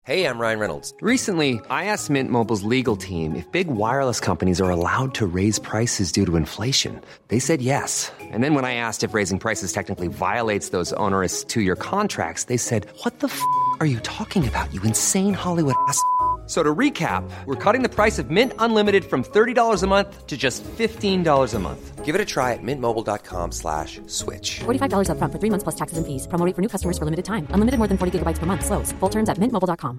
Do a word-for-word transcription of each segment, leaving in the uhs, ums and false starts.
Hey, I'm Ryan Reynolds. Recently, I asked Mint Mobile's legal team if big wireless companies are allowed to raise prices due to inflation. They said yes. And then when I asked if raising prices technically violates those onerous two-year contracts, they said, what the f*** are you talking about, you insane Hollywood ass f- So to recap, we're cutting the price of Mint Unlimited from thirty dollars a month to just fifteen dollars a month. Give it a try at mintmobile.com slash switch. forty-five dollars up front for three months plus taxes and fees. Promo rate for new customers for limited time. Unlimited more than forty gigabytes per month. Slows full terms at mint mobile dot com.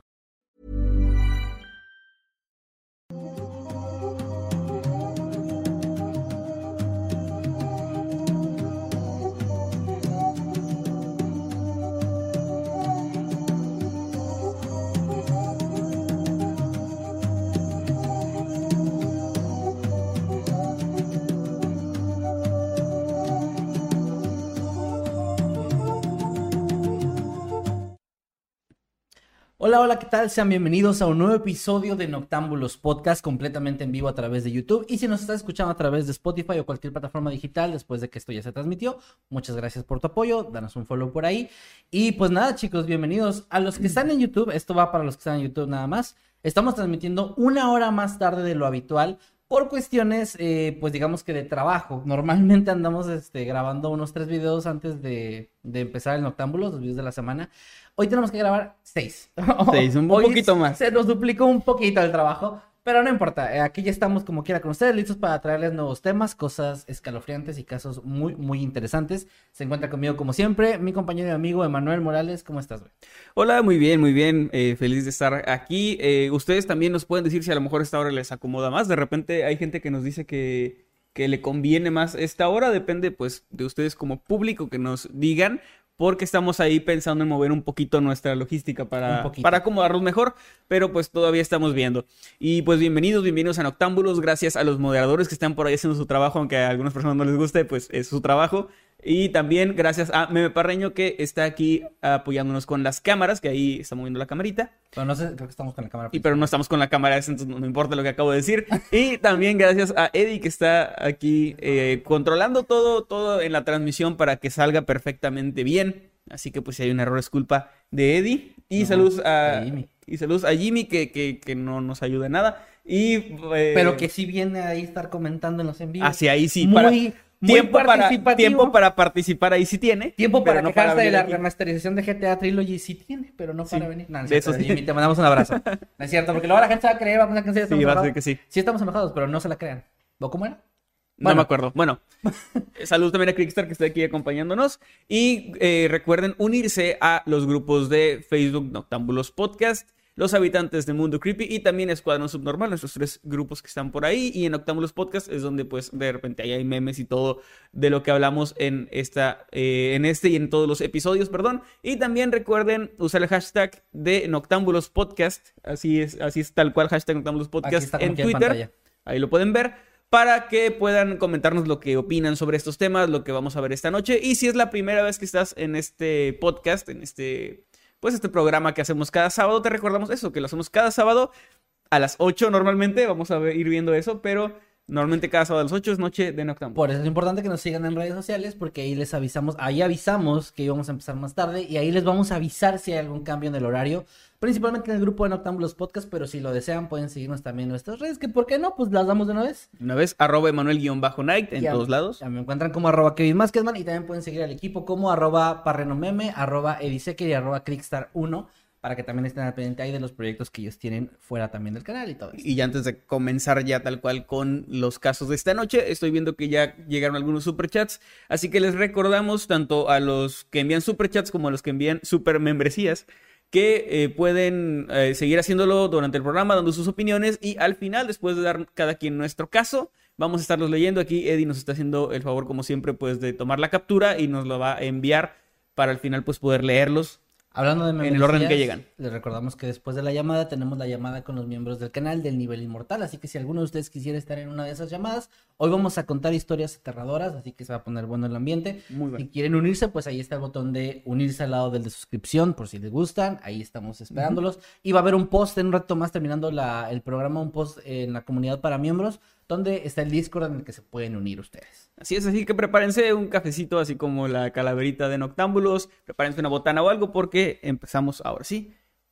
Hola, hola, ¿qué tal? Sean bienvenidos a un nuevo episodio de Noctámbulos Podcast, completamente en vivo a través de YouTube. Y si nos estás escuchando a través de Spotify o cualquier plataforma digital, después de que esto ya se transmitió, muchas gracias por tu apoyo, danos un follow por ahí. Y pues nada, chicos, bienvenidos. A los que están en YouTube, esto va para los que están en YouTube nada más, estamos transmitiendo una hora más tarde de lo habitual, por cuestiones, eh, pues digamos que de trabajo. Normalmente andamos este, grabando unos tres videos antes de, de empezar el Noctámbulos, los videos de la semana. Hoy tenemos que grabar seis. Seis, un Hoy poquito más. Se nos duplicó un poquito el trabajo, pero no importa. Eh, aquí ya estamos como quiera con ustedes, listos para traerles nuevos temas, cosas escalofriantes y casos muy, muy interesantes. Se encuentra conmigo como siempre mi compañero y amigo Emanuel Morales. ¿Cómo estás, güey? Hola, muy bien, muy bien. Eh, feliz de estar aquí. Eh, ustedes también nos pueden decir si a lo mejor esta hora les acomoda más. De repente hay gente que nos dice que, que le conviene más esta hora. Depende, pues, de ustedes como público que nos digan. Porque estamos ahí pensando en mover un poquito nuestra logística para, para acomodarnos mejor, pero pues todavía estamos viendo. Y pues bienvenidos, bienvenidos a Noctámbulos, gracias a los moderadores que están por ahí haciendo su trabajo, aunque a algunas personas no les guste, pues es su trabajo. Y también gracias a Meme Parreño, que está aquí apoyándonos con las cámaras, que ahí está moviendo la camarita. Pero no sé, creo que estamos con la cámara. Y pero no estamos con la cámara, entonces no, no importa lo que acabo de decir. Y también gracias a Eddie, que está aquí eh, controlando todo, todo en la transmisión para que salga perfectamente bien. Así que pues si hay un error es culpa de Eddie. Y no, saludos a, a Jimmy. Y saludos a Jimmy, que, que, que no nos ayuda en nada. Y, eh, pero que sí viene ahí estar comentando en los en vivo. Hacia ahí sí. Muy, para, muy tiempo participativo. Para, tiempo para participar ahí sí tiene. Tiempo para no quejarse para de la aquí. Remasterización de G T A Trilogy sí tiene, pero no para sí, venir. No, no de eso sí. Jimmy, te mandamos un abrazo. No es cierto, porque luego la gente se va a creer, va a pensar que sí estamos sí, enojados. Va a ser que sí. Sí estamos enojados, pero no se la crean. ¿O cómo era? No bueno. me acuerdo. Bueno, saludos también a Crickstar, que está aquí acompañándonos. Y eh, recuerden unirse a los grupos de Facebook Noctámbulos Podcast, Los Habitantes del Mundo Creepy y también Escuadrón Subnormal, nuestros tres grupos que están por ahí. Y en Noctámbulos Podcast es donde pues de repente ahí hay memes y todo de lo que hablamos en, esta, eh, en este y en todos los episodios, perdón. Y también recuerden usar el hashtag de Noctámbulos Podcast, así es, así es tal cual, hashtag Noctámbulos Podcast en Twitter. En ahí lo pueden ver, para que puedan comentarnos lo que opinan sobre estos temas, lo que vamos a ver esta noche. Y si es la primera vez que estás en este podcast, en este, pues este programa que hacemos cada sábado, te recordamos eso, que lo hacemos cada sábado a las ocho normalmente. Vamos a ir viendo eso, pero normalmente cada sábado a las ocho es noche de Noctámbulos. Por eso es importante que nos sigan en redes sociales, porque ahí les avisamos, ahí avisamos que íbamos a empezar más tarde y ahí les vamos a avisar si hay algún cambio en el horario, principalmente en el grupo de Noctámbulos Podcast, pero si lo desean pueden seguirnos también en nuestras redes, que ¿por qué no? Pues las damos de una vez. Una vez, arroba Emanuel-Night en ya, todos lados. Ya me encuentran como arroba Kevin Maskedman y también pueden seguir al equipo como arroba Parrenomeme, arroba Ediseker y arroba Crickstar uno. Para que también estén al pendiente ahí de los proyectos que ellos tienen fuera también del canal y todo eso. Y ya antes de comenzar ya tal cual con los casos de esta noche, estoy viendo que ya llegaron algunos superchats, así que les recordamos tanto a los que envían superchats como a los que envían supermembresías que eh, pueden eh, seguir haciéndolo durante el programa, dando sus opiniones y al final, después de dar cada quien nuestro caso, vamos a estarlos leyendo. Aquí Eddie nos está haciendo el favor, como siempre, pues de tomar la captura y nos lo va a enviar para al final pues poder leerlos. Hablando de membresías, en el orden que llegan. Les recordamos que después de la llamada tenemos la llamada con los miembros del canal del nivel inmortal, así que si alguno de ustedes quisiera estar en una de esas llamadas, hoy vamos a contar historias aterradoras, así que se va a poner bueno el ambiente. Muy bueno. Si quieren unirse, pues ahí está el botón de unirse al lado del de suscripción, por si les gustan, ahí estamos esperándolos. Uh-huh. Y va a haber un post en un rato más terminando la, el programa, un post en la comunidad para miembros, donde está el Discord en el que se pueden unir ustedes. Así es, así que prepárense un cafecito, así como la calaverita de Noctámbulos, prepárense una botana o algo, porque empezamos ahora sí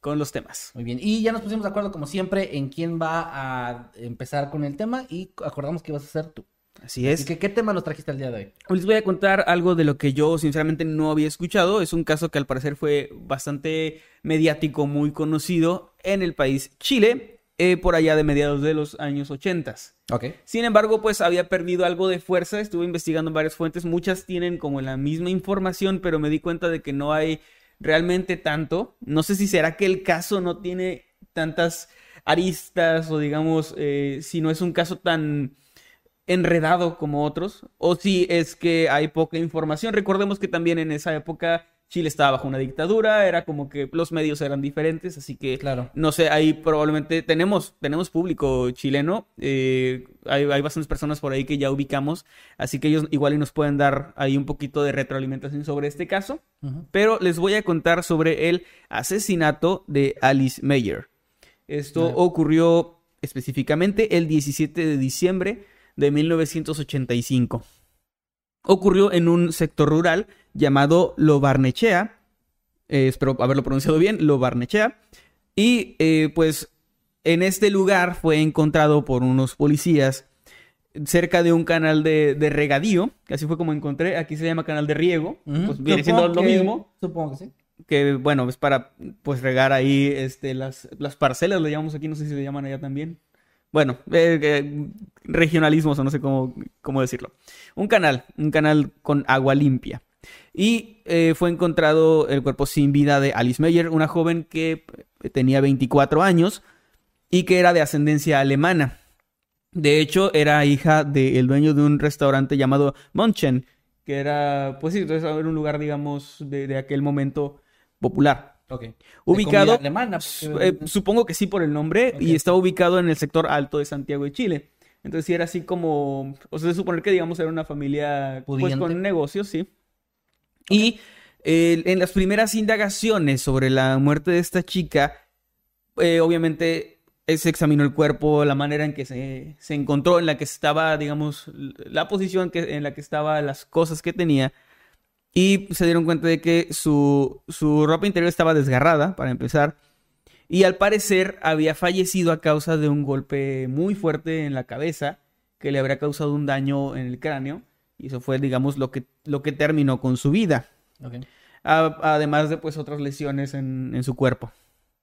con los temas. Muy bien, y ya nos pusimos de acuerdo como siempre en quién va a empezar con el tema y acordamos que vas a ser tú. Así es. Así que, ¿qué tema nos trajiste el día de hoy? Hoy les voy a contar algo de lo que yo sinceramente no había escuchado. Es un caso que al parecer fue bastante mediático, muy conocido en el país Chile, eh, por allá de mediados de los años ochenta. Ok. Sin embargo, pues había perdido algo de fuerza. Estuve investigando en varias fuentes. Muchas tienen como la misma información, pero me di cuenta de que no hay realmente tanto. No sé si será que el caso no tiene tantas aristas o digamos, eh, si no es un caso tan enredado como otros, o si es que hay poca información. Recordemos que también en esa época Chile estaba bajo una dictadura, era como que los medios eran diferentes, así que Claro. no sé, ahí probablemente tenemos, tenemos público chileno, eh, hay, hay bastantes personas por ahí que ya ubicamos, así que ellos igual y nos pueden dar ahí un poquito de retroalimentación sobre este caso, Uh-huh. pero les voy a contar sobre el asesinato de Alice Meyer. Esto Vale. ocurrió específicamente el diecisiete de diciembre de mil novecientos ochenta y cinco. Ocurrió en un sector rural llamado Lo Barnechea, eh, espero haberlo pronunciado bien, Lo Barnechea, y eh, pues en este lugar fue encontrado por unos policías cerca de un canal de, de regadío, que así fue como encontré, aquí se llama canal de riego, Uh-huh. pues viene siendo Supongo lo que- mismo, Supongo que sí. que bueno, es para pues regar ahí este, las, las parcelas, le llamamos aquí, no sé si le llaman allá también. Bueno, eh, eh, regionalismos o no sé cómo, cómo decirlo. Un canal, un canal con agua limpia. Y eh, fue encontrado el cuerpo sin vida de Alice Meyer, una joven que tenía veinticuatro años y que era de ascendencia alemana. De hecho, era hija del dueño de un restaurante llamado Munchen, que era, pues sí, entonces era un lugar, digamos, de, de aquel momento popular. Ok. De Ubicado, comida alemana, porque- eh, supongo que sí por el nombre, Ok. y estaba ubicado en el sector alto de Santiago de Chile. Entonces sí era así como, o sea, de suponer que digamos era una familia pues Pudiente. con negocios, sí. Y eh, en las primeras indagaciones sobre la muerte de esta chica, eh, obviamente eh, se examinó el cuerpo, la manera en que se, se encontró, en la que estaba, digamos, la posición que, en la que estaba, las cosas que tenía. Y se dieron cuenta de que su, su ropa interior estaba desgarrada, para empezar. Y al parecer había fallecido a causa de un golpe muy fuerte en la cabeza que le habría causado un daño en el cráneo. Y eso fue, digamos, lo que, lo que terminó con su vida. Ok. A- además de, pues, otras lesiones en, en su cuerpo.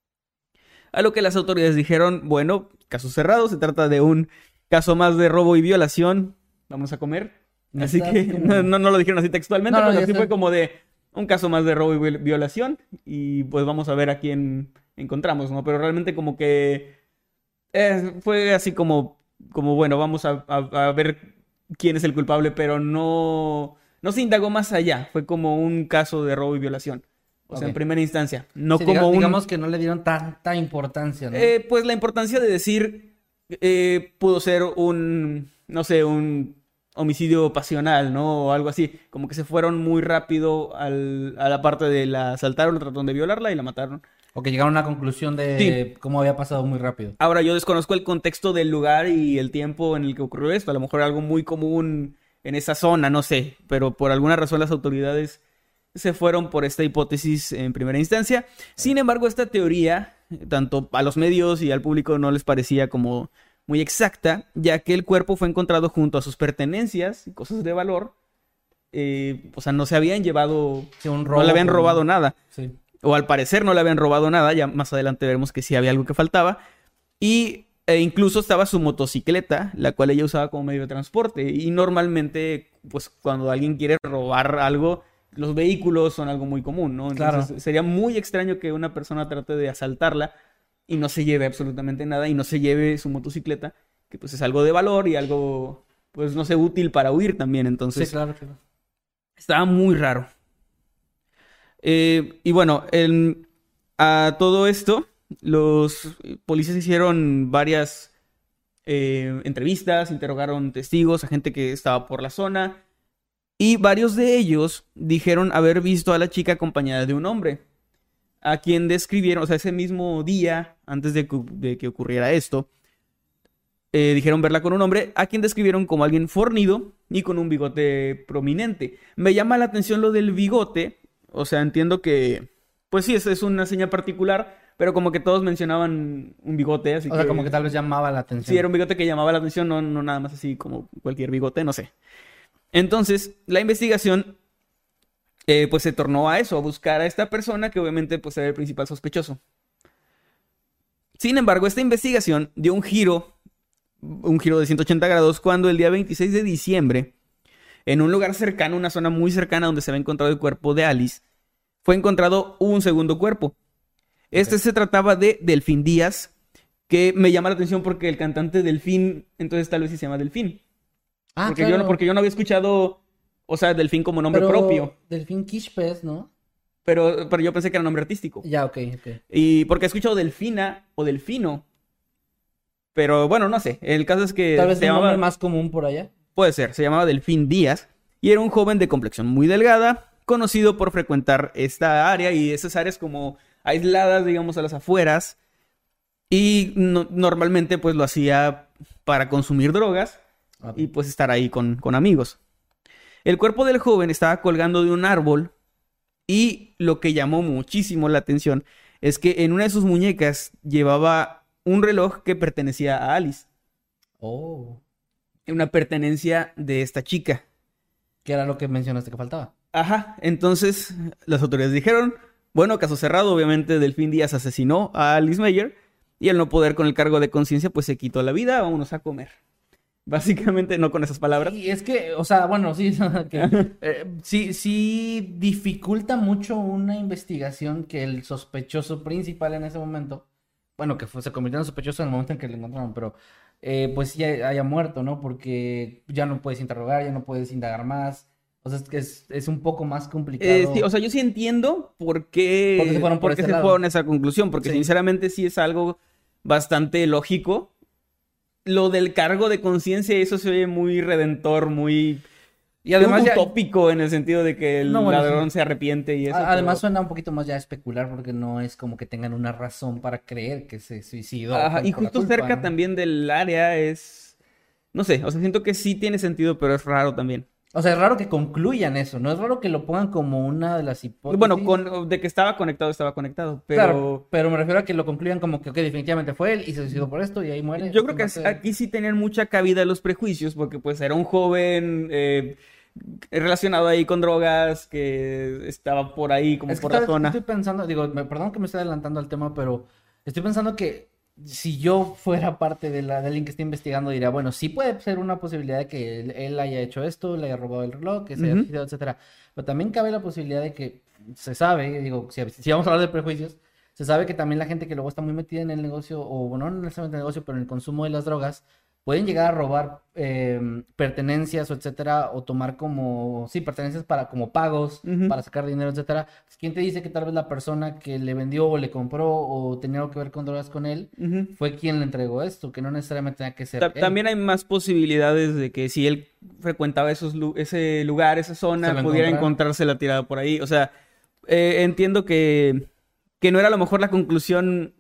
A lo que las autoridades dijeron, bueno, caso cerrado, se trata de un caso más de robo y violación. Vamos a comer. Así Está que como- no, no, no lo dijeron así textualmente, No, no, pero ya sí está. fue como de un caso más de robo y viol- violación. Y pues vamos a ver a quién encontramos, ¿no? Pero realmente como que eh, fue así como, como bueno, vamos a, a- a ver quién es el culpable, pero no, no se indagó más allá. Fue como un caso de robo y violación. O sea, Ok. en primera instancia. No Sí, como diga- un... Digamos que no le dieron tanta importancia, ¿no? Eh, pues la importancia de decir eh, pudo ser un, no sé, un homicidio pasional, ¿no? O algo así. Como que se fueron muy rápido al- a la parte de la asaltaron, trataron de violarla y la mataron. O que llegaron a una conclusión de Sí. cómo había pasado muy rápido. Ahora, yo desconozco el contexto del lugar y el tiempo en el que ocurrió esto. A lo mejor algo muy común en esa zona, no sé. Pero por alguna razón las autoridades se fueron por esta hipótesis en primera instancia. Sin embargo, esta teoría, tanto a los medios y al público no les parecía como muy exacta, ya que el cuerpo fue encontrado junto a sus pertenencias y cosas de valor. Eh, o sea, no se habían llevado, Sí, un no robo, le habían pues, robado nada. Sí. O al parecer no le habían robado nada, ya más adelante veremos que sí había algo que faltaba. Y e incluso estaba su motocicleta, la cual ella usaba como medio de transporte. Y normalmente, pues cuando alguien quiere robar algo, los vehículos son algo muy común, ¿no? Entonces Claro. sería muy extraño que una persona trate de asaltarla y no se lleve absolutamente nada y no se lleve su motocicleta, que pues es algo de valor y algo, pues no sé, útil para huir también. Entonces Sí, claro, claro. estaba muy raro. Eh, y bueno, en- a todo esto, los policías hicieron varias eh, entrevistas, interrogaron testigos, a gente que estaba por la zona, y varios de ellos dijeron haber visto a la chica acompañada de un hombre, a quien describieron, o sea, ese mismo día, antes de que, de que ocurriera esto, eh, dijeron verla con un hombre, a quien describieron como alguien fornido y con un bigote prominente. Me llama la atención lo del bigote, o sea, entiendo que, pues sí, es, es una señal particular, pero como que todos mencionaban un bigote, así O que... sea, como que tal vez llamaba la atención. Sí, era un bigote que llamaba la atención, no, no nada más así como cualquier bigote, no sé. Entonces, la investigación, eh, pues se tornó a eso, a buscar a esta persona que obviamente pues era el principal sospechoso. Sin embargo, esta investigación dio un giro, un giro de ciento ochenta grados, cuando el día veintiséis de diciembre, en un lugar cercano, una zona muy cercana donde se había encontrado el cuerpo de Alice, fue encontrado un segundo cuerpo. Este okay. se trataba de Delfín Díaz, que me llama la atención porque el cantante Delfín, entonces tal vez sí se llama Delfín. Ah, porque, claro. yo, porque yo no había escuchado, o sea, Delfín como nombre pero propio. Delfín Quishpes, ¿no? Pero, pero yo pensé que era nombre artístico. Ya, ok, ok. Y porque he escuchado Delfina o Delfino. Pero bueno, no sé. El caso es que... Tal vez se un llamaba... nombre más común por allá. Puede ser. Se llamaba Delfín Díaz. Y era un joven de complexión muy delgada, conocido por frecuentar esta área y esas áreas como aisladas, digamos, a las afueras. Y no, normalmente pues lo hacía para consumir drogas okay. y pues estar ahí con, con amigos. El cuerpo del joven estaba colgando de un árbol y lo que llamó muchísimo la atención es que en una de sus muñecas llevaba un reloj que pertenecía a Alice. Oh. Una pertenencia de esta chica. Que era lo que mencionaste que faltaba. Ajá, entonces las autoridades dijeron, bueno, caso cerrado, obviamente Delfín Díaz asesinó a Alice Meyer y al no poder con el cargo de conciencia, pues se quitó la vida, vámonos a comer. Básicamente, no con esas palabras. Y es que, o sea, bueno, sí, que, eh, sí, sí dificulta mucho una investigación que el sospechoso principal en ese momento, bueno, que fue, se convirtió en sospechoso en el momento en que lo encontraron, pero eh, pues ya haya muerto, ¿no? Porque ya no puedes interrogar, ya no puedes indagar más. O sea, es que es, es un poco más complicado. Eh, sí, o sea, yo sí entiendo por qué, ¿Por qué se fueron por por qué ese se lado? fueron a esa conclusión, porque Sí. sinceramente sí es algo bastante lógico. Lo del cargo de conciencia, eso se oye muy redentor, muy Y además ya- utópico en el sentido de que el No, bueno, ladrón sí. se arrepiente y eso. A- Además pero- suena un poquito más ya especular porque no es como que tengan una razón para creer que se suicidó. Ajá, con- y por la justo culpa, cerca ¿no? también del área es... No sé, o sea, siento que sí tiene sentido, pero es raro también. O sea, es raro que concluyan eso, no es raro que lo pongan como una de las hipótesis. Bueno, con, de que estaba conectado, estaba conectado, pero... Claro, pero me refiero a que lo concluyan como que, ok, definitivamente fue él y se suicidó por esto y ahí muere. Yo creo que Entonces, aquí sí tenían mucha cabida los prejuicios, porque pues era un joven eh, relacionado ahí con drogas, que estaba por ahí como Es que por la sabes, zona. estoy pensando, digo, me- perdón que me esté adelantando al tema, pero estoy pensando que si yo fuera parte de la de alguien que está investigando, diría, bueno, sí puede ser una posibilidad de que él, él haya hecho esto, le haya robado el reloj, que se haya Ujú. suicidado, etcétera. Pero también cabe la posibilidad de que se sabe, digo, si, si vamos a hablar de prejuicios, se sabe que también la gente que luego está muy metida en el negocio, o bueno, no necesariamente en el negocio, pero en el consumo de las drogas, pueden llegar a robar eh, pertenencias o etcétera, o tomar como, sí, pertenencias para como pagos, Ujú. para sacar dinero, etcétera. ¿Quién te dice que tal vez la persona que le vendió o le compró o tenía algo que ver con drogas con él Ujú. fue quien le entregó esto? Que no necesariamente tenga que ser Ta- él. También hay más posibilidades de que si él frecuentaba esos lu- ese lugar, esa Se zona, lo pudiera encontraron. encontrarse la tirada por ahí. O sea, eh, entiendo que, que no era a lo mejor la conclusión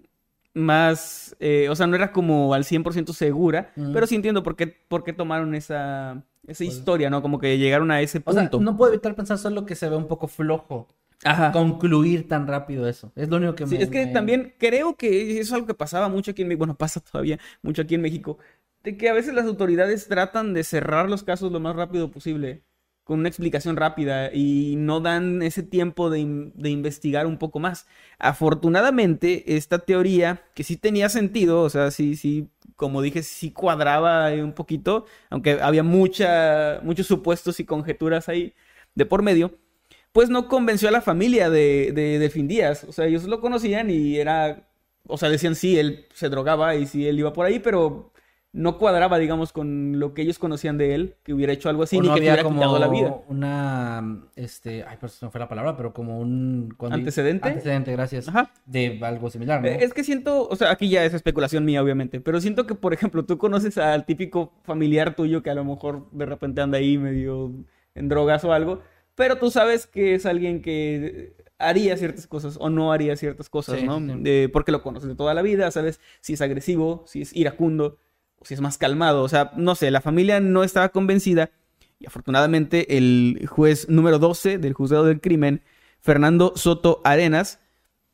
más, eh, o sea, no era como al cien por ciento segura, Ujú. pero sí entiendo por qué, por qué tomaron esa, esa Pues- historia, ¿no? Como que llegaron a ese O sea, punto. no puedo evitar pensar solo que se ve un poco flojo Ajá. concluir tan rápido eso. Es lo único que Sí, me... es que me- también creo que eso es algo que pasaba mucho aquí en México, bueno, pasa todavía mucho aquí en México, de que a veces las autoridades tratan de cerrar los casos lo más rápido posible, con una explicación rápida, y no dan ese tiempo de, in- de investigar un poco más. Afortunadamente, esta teoría, que sí tenía sentido, o sea, sí, sí, como dije, sí cuadraba ahí un poquito, aunque había mucha, muchos supuestos y conjeturas ahí de por medio, pues no convenció a la familia de, de Delfín Díaz. O sea, ellos lo conocían y era, o sea, decían sí, él se drogaba y sí, él iba por ahí, pero no cuadraba, digamos, con lo que ellos conocían de él, que hubiera hecho algo así, o ni no que le había hubiera quitado la vida. una, este, ay, pues no fue la palabra, pero como un... cuando- ¿Antecedente? Antecedente, gracias. Ajá. De algo similar, ¿no? Eh, Es que siento, o sea, aquí ya es especulación mía, obviamente, pero siento que, por ejemplo, tú conoces al típico familiar tuyo que a lo mejor de repente anda ahí medio en drogas o algo, pero tú sabes que es alguien que haría ciertas cosas o no haría ciertas cosas, Sí, ¿no? sí, sí. Eh, porque lo conoces de toda la vida, sabes si es agresivo, si es iracundo, o si es más calmado. O sea, no sé, la familia no estaba convencida y afortunadamente el juez número doce del juzgado del crimen, Fernando Soto Arenas,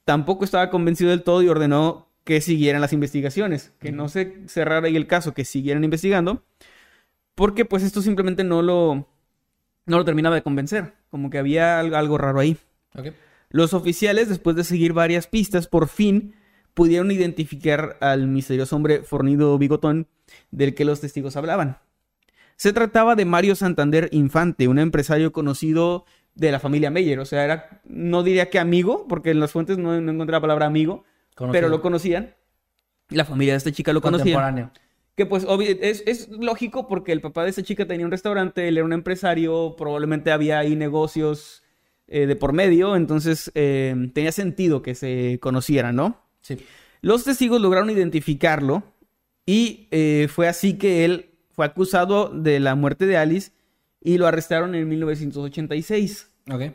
tampoco estaba convencido del todo y ordenó que siguieran las investigaciones, que no se cerrara ahí el caso, que siguieran investigando, porque pues esto simplemente no lo, no lo terminaba de convencer, como que había algo, algo raro ahí. Ok. Los oficiales, después de seguir varias pistas, por fin pudieron identificar al misterioso hombre fornido bigotón del que los testigos hablaban. Se trataba de Mario Santander Infante, un empresario conocido de la familia Meyer. O sea, era, no diría que amigo, porque en las fuentes no, no encontré la palabra amigo, conocido. Pero lo conocían. La familia de esta chica lo conocía. Contemporáneo. Que pues obvio, es, es lógico porque el papá de esta chica tenía un restaurante, él era un empresario, probablemente había ahí negocios eh, de por medio, entonces eh, tenía sentido que se conocieran, ¿no? Sí. Los testigos lograron identificarlo y eh, fue así que él fue acusado de la muerte de Alice y lo arrestaron en mil novecientos ochenta y seis. Ok.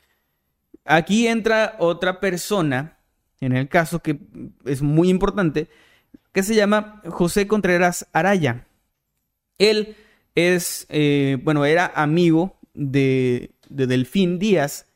Aquí entra otra persona, en el caso que es muy importante, que se llama José Contreras Araya. Él es, eh, bueno, era amigo de, de Delfín Díaz.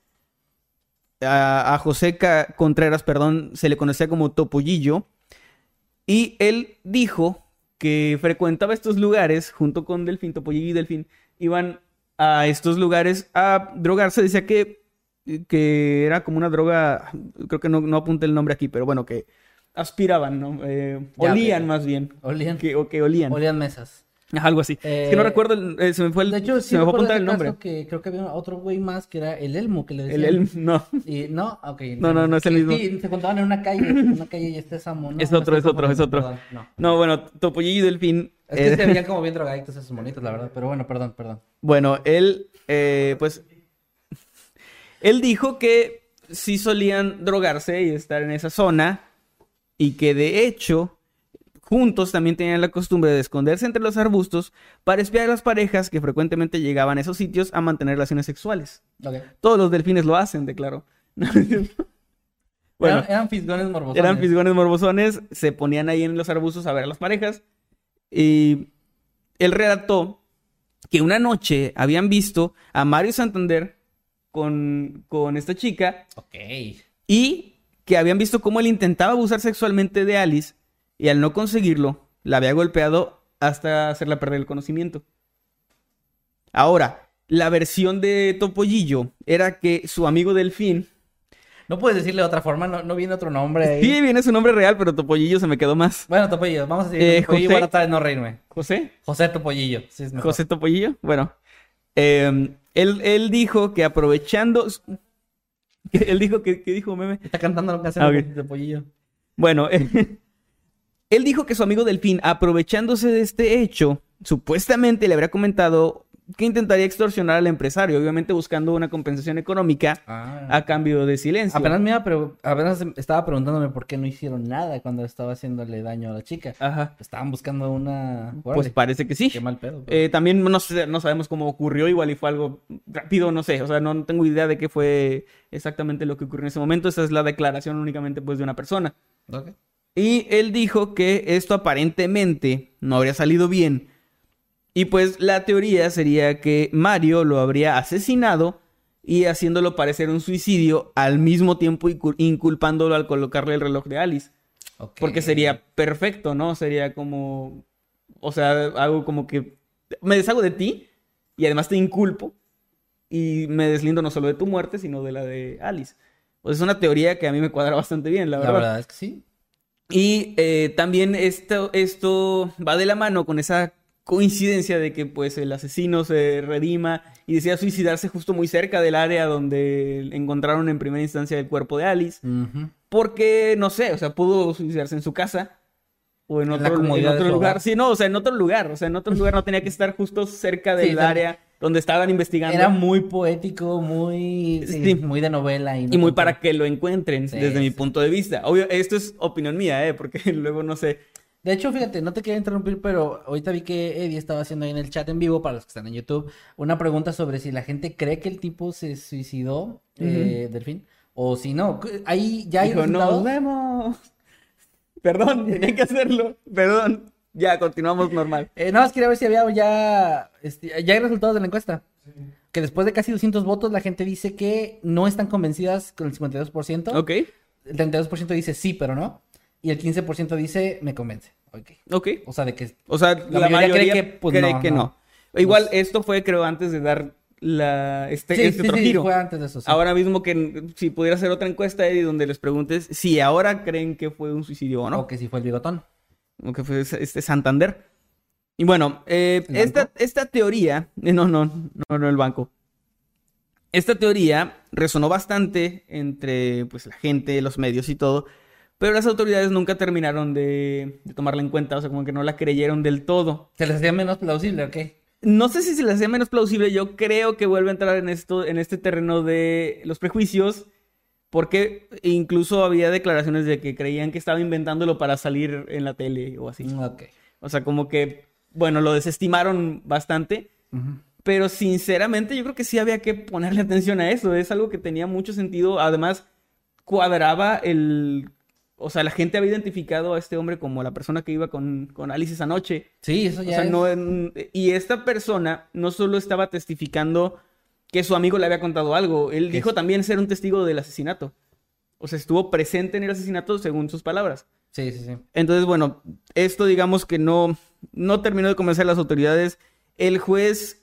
A, a José Ca- Contreras, perdón, se le conocía como Topollillo. Y él dijo que frecuentaba estos lugares junto con Delfín, Topollillo y Delfín. Iban a estos lugares a drogarse. Decía que, que era como una droga, creo que no, no apunté el nombre aquí, pero bueno, que aspiraban, ¿no? Eh, Ya, olían pero- más bien. Olían. Que, o que olían. Olían mesas. Ajá, algo así. Eh, es que no recuerdo, el- eh, se me fue el, De hecho, sí se me fue a recuerdo apuntar el ese nombre. caso que creo que había otro güey más que era el Elmo que le decían. El, el, no. Y, no, ok. No, no, no es el Sí, mismo. Sí, se contaban en una calle, en una calle y este es Amo, ¿no? Es Me otro, estoy es otro, es confundiendo, otro. perdón, no. No, bueno, Topollillo y Delfín. Es que eh, se veían como bien drogadictos esos monitos, la verdad. Pero bueno, perdón, perdón. Bueno, él, eh, pues, él dijo que sí solían drogarse y estar en esa zona y que de hecho, juntos también tenían la costumbre de esconderse entre los arbustos para espiar a las parejas que frecuentemente llegaban a esos sitios a mantener relaciones sexuales. Ok. Todos los delfines lo hacen, declaró. Bueno, eran, eran fisgones morbosones. eran fisgones morbosones, se ponían ahí en los arbustos a ver a las parejas. Y él relató que una noche habían visto a Mario Santander con, con esta chica Ok. y que habían visto cómo él intentaba abusar sexualmente de Alice y al no conseguirlo, la había golpeado hasta hacerla perder el conocimiento. Ahora, la versión de Topollillo era que su amigo Delfín... No puedes decirle de otra forma, no, no viene otro nombre ahí. Sí, viene su nombre real, pero Topollillo se me quedó más. Bueno, Topollillo, vamos a decir Eh, Topollillo José- para tratar de no reírme. ¿José? José Topollillo, sí es mejor. José Topollillo, bueno. Eh, él, él dijo que aprovechando... que él dijo que, que dijo meme. Está cantando la canción Ah, de ok. Topollillo. Bueno, él, él dijo que su amigo Delfín, aprovechándose de este hecho, supuestamente le habría comentado que intentaría extorsionar al empresario, obviamente buscando una compensación económica Ah. a cambio de silencio. Apenas me iba, pero apenas estaba preguntándome por qué no hicieron nada cuando estaba haciéndole daño a la chica. Ajá. Estaban buscando una... Pues Órale, parece que sí. qué mal pedo. pero- Eh, también no, sé- no sabemos cómo ocurrió, igual y fue algo rápido, no sé, o sea, no tengo idea de qué fue exactamente lo que ocurrió en ese momento, esa es la declaración únicamente pues de una persona. Ok. Y él dijo que esto aparentemente no habría salido bien. Y pues la teoría sería que Mario lo habría asesinado y haciéndolo parecer un suicidio al mismo tiempo incu- inculpándolo al colocarle el reloj de Alice. Ok. Porque sería perfecto, ¿no? Sería como... O sea, algo como que... Me deshago de ti y además te inculpo y me deslindo no solo de tu muerte, sino de la de Alice. Pues es una teoría que a mí me cuadra bastante bien, la La verdad. verdad es que sí. Y eh, también esto, esto va de la mano con esa coincidencia de que pues el asesino se redima y decida suicidarse justo muy cerca del área donde encontraron en primera instancia el cuerpo de Alice. Ujú. Porque, no sé, o sea, pudo suicidarse en su casa o en En la otro, en comodidad de otro su lugar. hogar. Sí, no, o sea, en otro lugar. O sea, en otro lugar no tenía que estar justo cerca Sí, del o sea, área donde estaban investigando. Era muy poético, muy... sí, Sí. muy de novela. Y, no Y muy tanto- para que lo encuentren, Sí, desde mi sí. punto de vista. Obvio, esto es opinión mía, ¿eh? Porque luego no sé. De hecho, fíjate, no te quería interrumpir, pero ahorita vi que Eddie estaba haciendo ahí en el chat en vivo, para los que están en YouTube, una pregunta sobre si la gente cree que el tipo se suicidó, eh, Delfín, o si no. Ahí ya hay Dijo, resultados. nos vemos. Perdón, tenía que hacerlo. Perdón. Ya, continuamos normal. Eh, nada más quería ver si había ya, este, ya hay resultados de la encuesta. Que después de casi doscientos votos, la gente dice que no están convencidas con el cincuenta y dos por ciento. Ok. el treinta y dos por ciento dice sí, pero no. Y el quince por ciento dice me convence. Ok. Ok. O sea, de que... O sea, la, la mayoría mayoría cree que, pues, cree no, que no. no. Igual, Los- esto fue, creo, antes de dar la, este, Sí, este sí, otro sí, giro. fue antes de eso, sí. Ahora mismo que si pudiera hacer otra encuesta, Eddie, donde les preguntes si ahora creen que fue un suicidio o no. O que sí fue el bigotón. O que fue este Santander. Y bueno, eh, ¿El esta, banco? esta teoría... eh, No, no, no, no el banco. Esta teoría resonó bastante entre pues, la gente, los medios y todo, pero las autoridades nunca terminaron de, de tomarla en cuenta, o sea, como que no la creyeron del todo. ¿Se les hacía menos plausible o qué? No sé si se les hacía menos plausible, yo creo que vuelve a entrar en esto, en este terreno de los prejuicios, porque incluso había declaraciones de que creían que estaba inventándolo para salir en la tele o así. Ok. O sea, como que, bueno, lo desestimaron bastante. Ujú. Pero sinceramente yo creo que sí había que ponerle atención a eso. Es algo que tenía mucho sentido. Además, cuadraba el... O sea, la gente había identificado a este hombre como la persona que iba con, con Alice esa noche. Sí, eso O ya sea, es... no... en- Y esta persona no solo estaba testificando que su amigo le había contado algo. Él ¿Qué dijo es? también ser un testigo del asesinato. O sea, estuvo presente en el asesinato según sus palabras. Sí, sí, sí. Entonces, bueno, esto digamos que no, no terminó de convencer a las autoridades. El juez,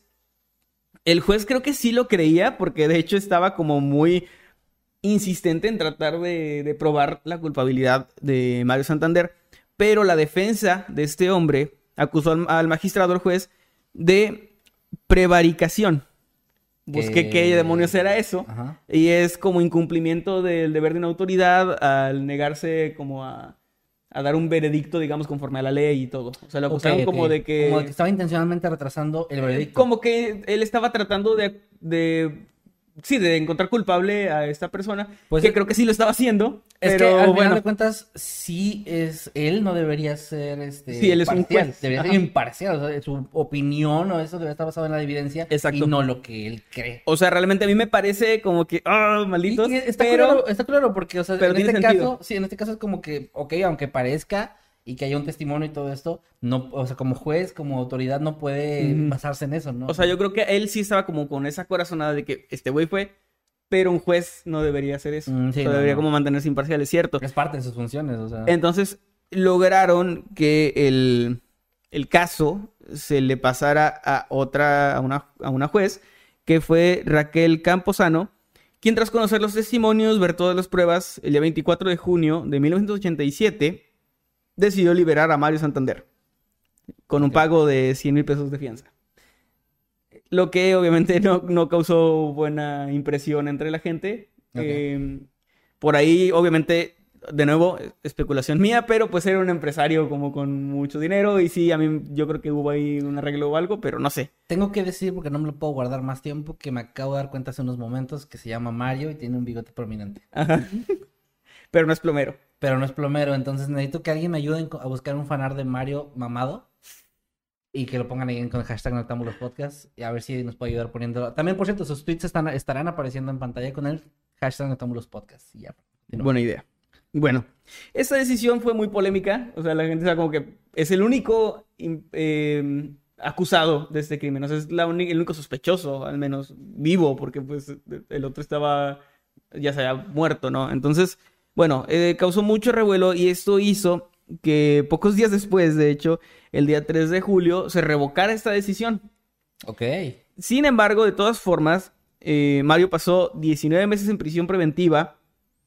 el juez creo que sí lo creía, porque de hecho estaba como muy insistente en tratar de, de probar la culpabilidad de Mario Santander. Pero la defensa de este hombre acusó al, al magistrado, al juez, de prevaricación. Busqué Que- qué demonios era eso. Ajá. Y es como incumplimiento del deber de una autoridad al negarse como a, a dar un veredicto, digamos, conforme a la ley y todo. O sea, lo Ok, acusaron ok. como de que... Como de que estaba intencionalmente retrasando el veredicto. Como que él estaba tratando de... de sí, de encontrar culpable a esta persona. Pues que es- creo que sí lo estaba haciendo. Es pero que al final bueno, de cuentas, sí es... Él no debería ser este... Sí, él es un parcial, juez. Debería Ajá. ser imparcial. O sea, su opinión o eso debería estar basado en la evidencia. Exacto. Y no lo que él cree. o sea, realmente a mí me parece como que... ¡Ah, malditos! Y- y está, pero... claro, está claro porque, o sea, pero en tiene este sentido. caso, sí, en este caso es como que, ok, aunque parezca y que haya un testimonio y todo esto, no, o sea, como juez, como autoridad, no puede Ujú. basarse en eso, ¿no? O sea, yo creo que él sí estaba como con esa corazonada de que este güey fue, pero un juez no debería hacer eso. Mm, sí, o sea, no, debería no. como mantenerse imparcial, es cierto. Es parte de sus funciones, o sea. Entonces, lograron que el, el caso se le pasara a otra, a una, a una juez, que fue Raquel Camposano, quien tras conocer los testimonios, ver todas las pruebas, el día veinticuatro de junio de mil novecientos ochenta y siete, decidió liberar a Mario Santander con un Ok. pago de cien mil pesos de fianza. Lo que obviamente no, no causó buena impresión entre la gente. Ok. Eh, por ahí, obviamente, de nuevo, especulación mía, pero pues era un empresario como con mucho dinero y sí, a mí yo creo que hubo ahí un arreglo o algo, pero no sé. Tengo que decir, porque no me lo puedo guardar más tiempo, que me acabo de dar cuenta hace unos momentos que se llama Mario y tiene un bigote prominente. Ajá. Pero no es plomero. Pero no es plomero, entonces necesito que alguien me ayude en- a buscar un fanart de Mario mamado. Y que lo pongan ahí con el hashtag Noctámbulos Podcast. Y a ver si nos puede ayudar poniéndolo. También, por cierto, sus tweets están, estarán apareciendo en pantalla con el hashtag Noctámbulos Podcast. Y ya. continúa. Buena idea. Bueno, esta decisión fue muy polémica. O sea, la gente está como que es el único im- eh, acusado de este crimen. O sea, es la uni- el único sospechoso, al menos vivo, porque pues el otro estaba ya se había muerto, ¿no? Entonces, bueno, eh, causó mucho revuelo y esto hizo que pocos días después, de hecho, el día tres de julio, se revocara esta decisión. Ok. Sin embargo, de todas formas, eh, Mario pasó diecinueve meses en prisión preventiva,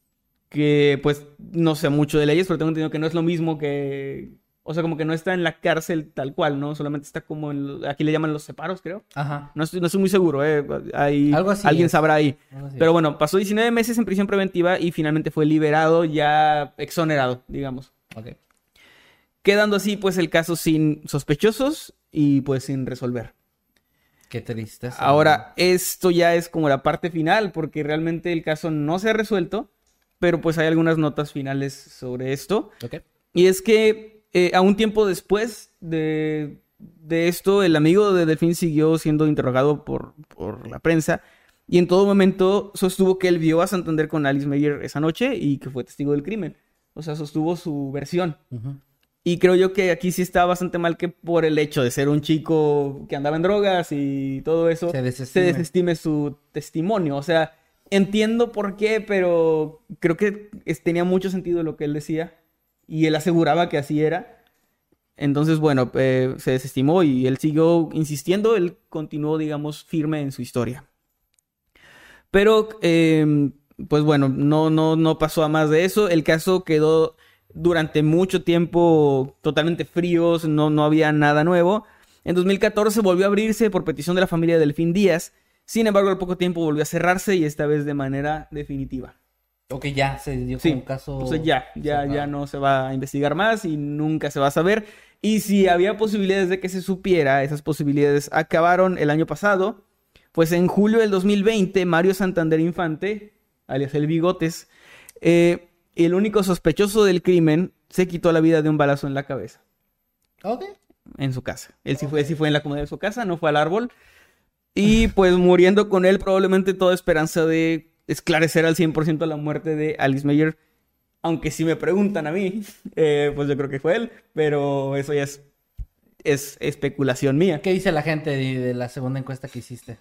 que pues no sé mucho de leyes, pero tengo entendido que no es lo mismo que... O sea, como que no está en la cárcel tal cual, ¿no? Solamente está como en... Aquí le llaman los separos, creo. Ajá. No estoy, no estoy muy seguro, ¿eh? Ahí, Algo así alguien es. sabrá ahí. Algo así Pero es. bueno, pasó diecinueve meses en prisión preventiva y finalmente fue liberado, ya exonerado, digamos. Ok. Quedando así, pues, el caso sin sospechosos y pues sin resolver. Qué triste. Ahora, esto ya es como la parte final, porque realmente el caso no se ha resuelto, pero pues hay algunas notas finales sobre esto. Ok. Y es que eh, a un tiempo después de, de esto, el amigo de Delfín siguió siendo interrogado por, por la prensa y en todo momento sostuvo que él vio a Santander con Alice Meyer esa noche y que fue testigo del crimen. O sea, sostuvo su versión. Ujú. Y creo yo que aquí sí está bastante mal que por el hecho de ser un chico que andaba en drogas y todo eso, Se se desestime. desestime su testimonio. O sea, entiendo por qué, pero creo que es- tenía mucho sentido lo que él decía y él aseguraba que así era. Entonces, bueno, eh, se desestimó y él siguió insistiendo, él continuó, digamos, firme en su historia. Pero, eh, pues bueno, no, no, no pasó a más de eso. El caso quedó durante mucho tiempo totalmente frío, no, no había nada nuevo. En dos mil catorce volvió a abrirse por petición de la familia Delfín Díaz. Sin embargo, al poco tiempo volvió a cerrarse y esta vez de manera definitiva. Ok, ya se dio Sí, como un caso. o sea, ya, ya, cerrado. ya no se va a investigar más y nunca se va a saber. Y si había posibilidades de que se supiera, esas posibilidades acabaron el año pasado. Pues en julio del dos mil veinte, Mario Santander Infante, alias El Bigotes, eh, el único sospechoso del crimen, se quitó la vida de un balazo en la cabeza, Ok. en su casa. Él sí fue, sí fue en la comodidad de su casa, no fue al árbol. Y pues muriendo con él probablemente toda esperanza de esclarecer al cien por ciento la muerte de Alice Meyer. Aunque si me preguntan a mí, eh, pues yo creo que fue él, pero eso ya es, es especulación mía. ¿Qué dice la gente de, de la segunda encuesta que hiciste?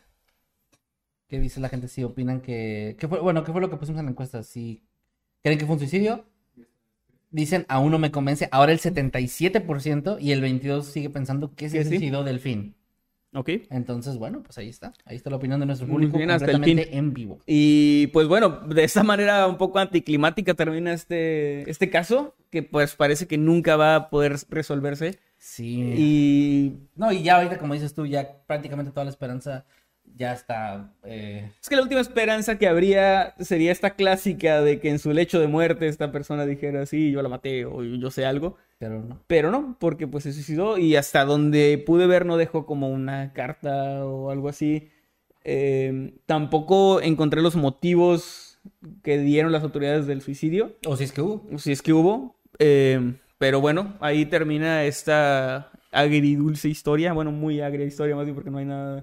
¿Qué dice la gente si opinan que... ¿Qué fue, bueno, ¿qué fue lo que pusimos en la encuesta? ¿Si creen que fue un suicidio? Dicen, aún no me convence. Ahora el setenta y siete por ciento y el veintidós por ciento sigue pensando que se Que sí. suicidó Delfín. Ok. Entonces, bueno, pues ahí está. Ahí está la opinión de nuestro Muy público bien, hasta el completamente fin. en vivo. Y pues bueno, de esa manera un poco anticlimática termina este, este caso, que pues parece que nunca va a poder resolverse. Sí. Y No, y ya ahorita, como dices tú, ya prácticamente toda la esperanza ya está... eh, es que la última esperanza que habría sería esta clásica de que en su lecho de muerte esta persona dijera, sí, yo la maté o yo sé algo. Pero no. Pero no, porque pues se suicidó y hasta donde pude ver no dejó como una carta o algo así. Eh, tampoco encontré los motivos que dieron las autoridades del suicidio, O si es que hubo. si es que hubo. Eh, pero bueno, ahí termina esta agridulce historia. Bueno, muy agria historia más bien porque no hay nada...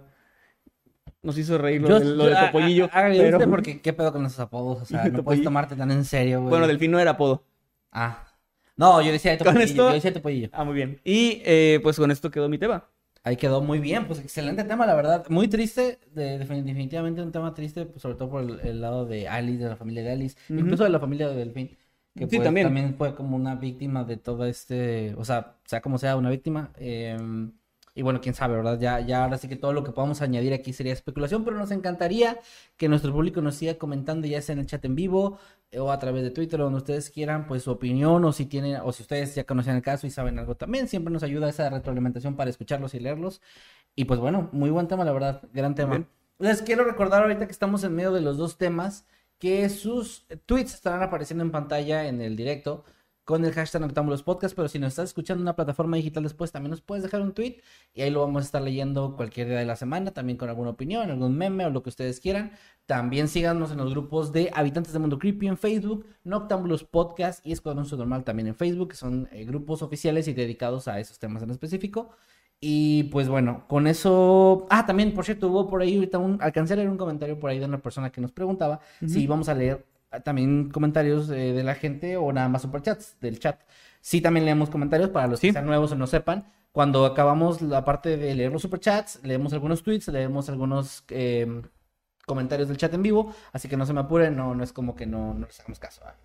Nos hizo reír lo, Yo, del- lo de a- Topollillo. a- agridulce pero... porque qué pedo con esos apodos. O sea, no Topollillo. puedes tomarte tan en serio, güey. Bueno, Delfín no era apodo. Ah. No, yo decía de Con Topollillo. esto- Yo decía de Topollillo. Ah, muy bien. Y eh, pues con esto quedó mi tema. Ahí quedó muy bien, pues excelente tema, la verdad. Muy triste, de- defin- definitivamente un tema triste, pues, sobre todo por el, el lado de Alice, de la familia de Alice, Ujú. incluso de la familia de Delfín, que Sí, pues, también. también fue como una víctima de todo este, o sea, sea como sea una víctima. eh, y bueno, quién sabe, ¿verdad? Ya, ya ahora sí que todo lo que podamos añadir aquí sería especulación, pero nos encantaría que nuestro público nos siga comentando, ya sea en el chat en vivo eh, o a través de Twitter, o donde ustedes quieran, pues su opinión, o si tienen, o si ustedes ya conocen el caso y saben algo también, siempre nos ayuda esa retroalimentación para escucharlos y leerlos. Y pues bueno, muy buen tema, la verdad, gran tema. Bien. Les quiero recordar ahorita que estamos en medio de los dos temas, que sus tweets estarán apareciendo en pantalla en el directo con el hashtag Noctámbulos Podcast, pero si nos estás escuchando en una plataforma digital después, también nos puedes dejar un tweet y ahí lo vamos a estar leyendo cualquier día de la semana, también con alguna opinión, algún meme o lo que ustedes quieran. También síganos en los grupos de Habitantes del Mundo Creepy en Facebook, Noctámbulos Podcast y Escuadrón Subnormal también en Facebook, que son eh, grupos oficiales y dedicados a esos temas en específico. Y pues bueno, con eso... Ah, también, por cierto, hubo por ahí ahorita un... Alcancé a leer un comentario por ahí de una persona que nos preguntaba si íbamos a leer ah, también comentarios eh, de la gente o nada más superchats del chat. Sí, también leemos comentarios para los Sí. que sean nuevos o no sepan. Cuando acabamos la parte de leer los superchats, leemos algunos tweets, leemos algunos eh, comentarios del chat en vivo. Así que no se me apuren, no, no es como que no, no les hagamos caso. ¿eh?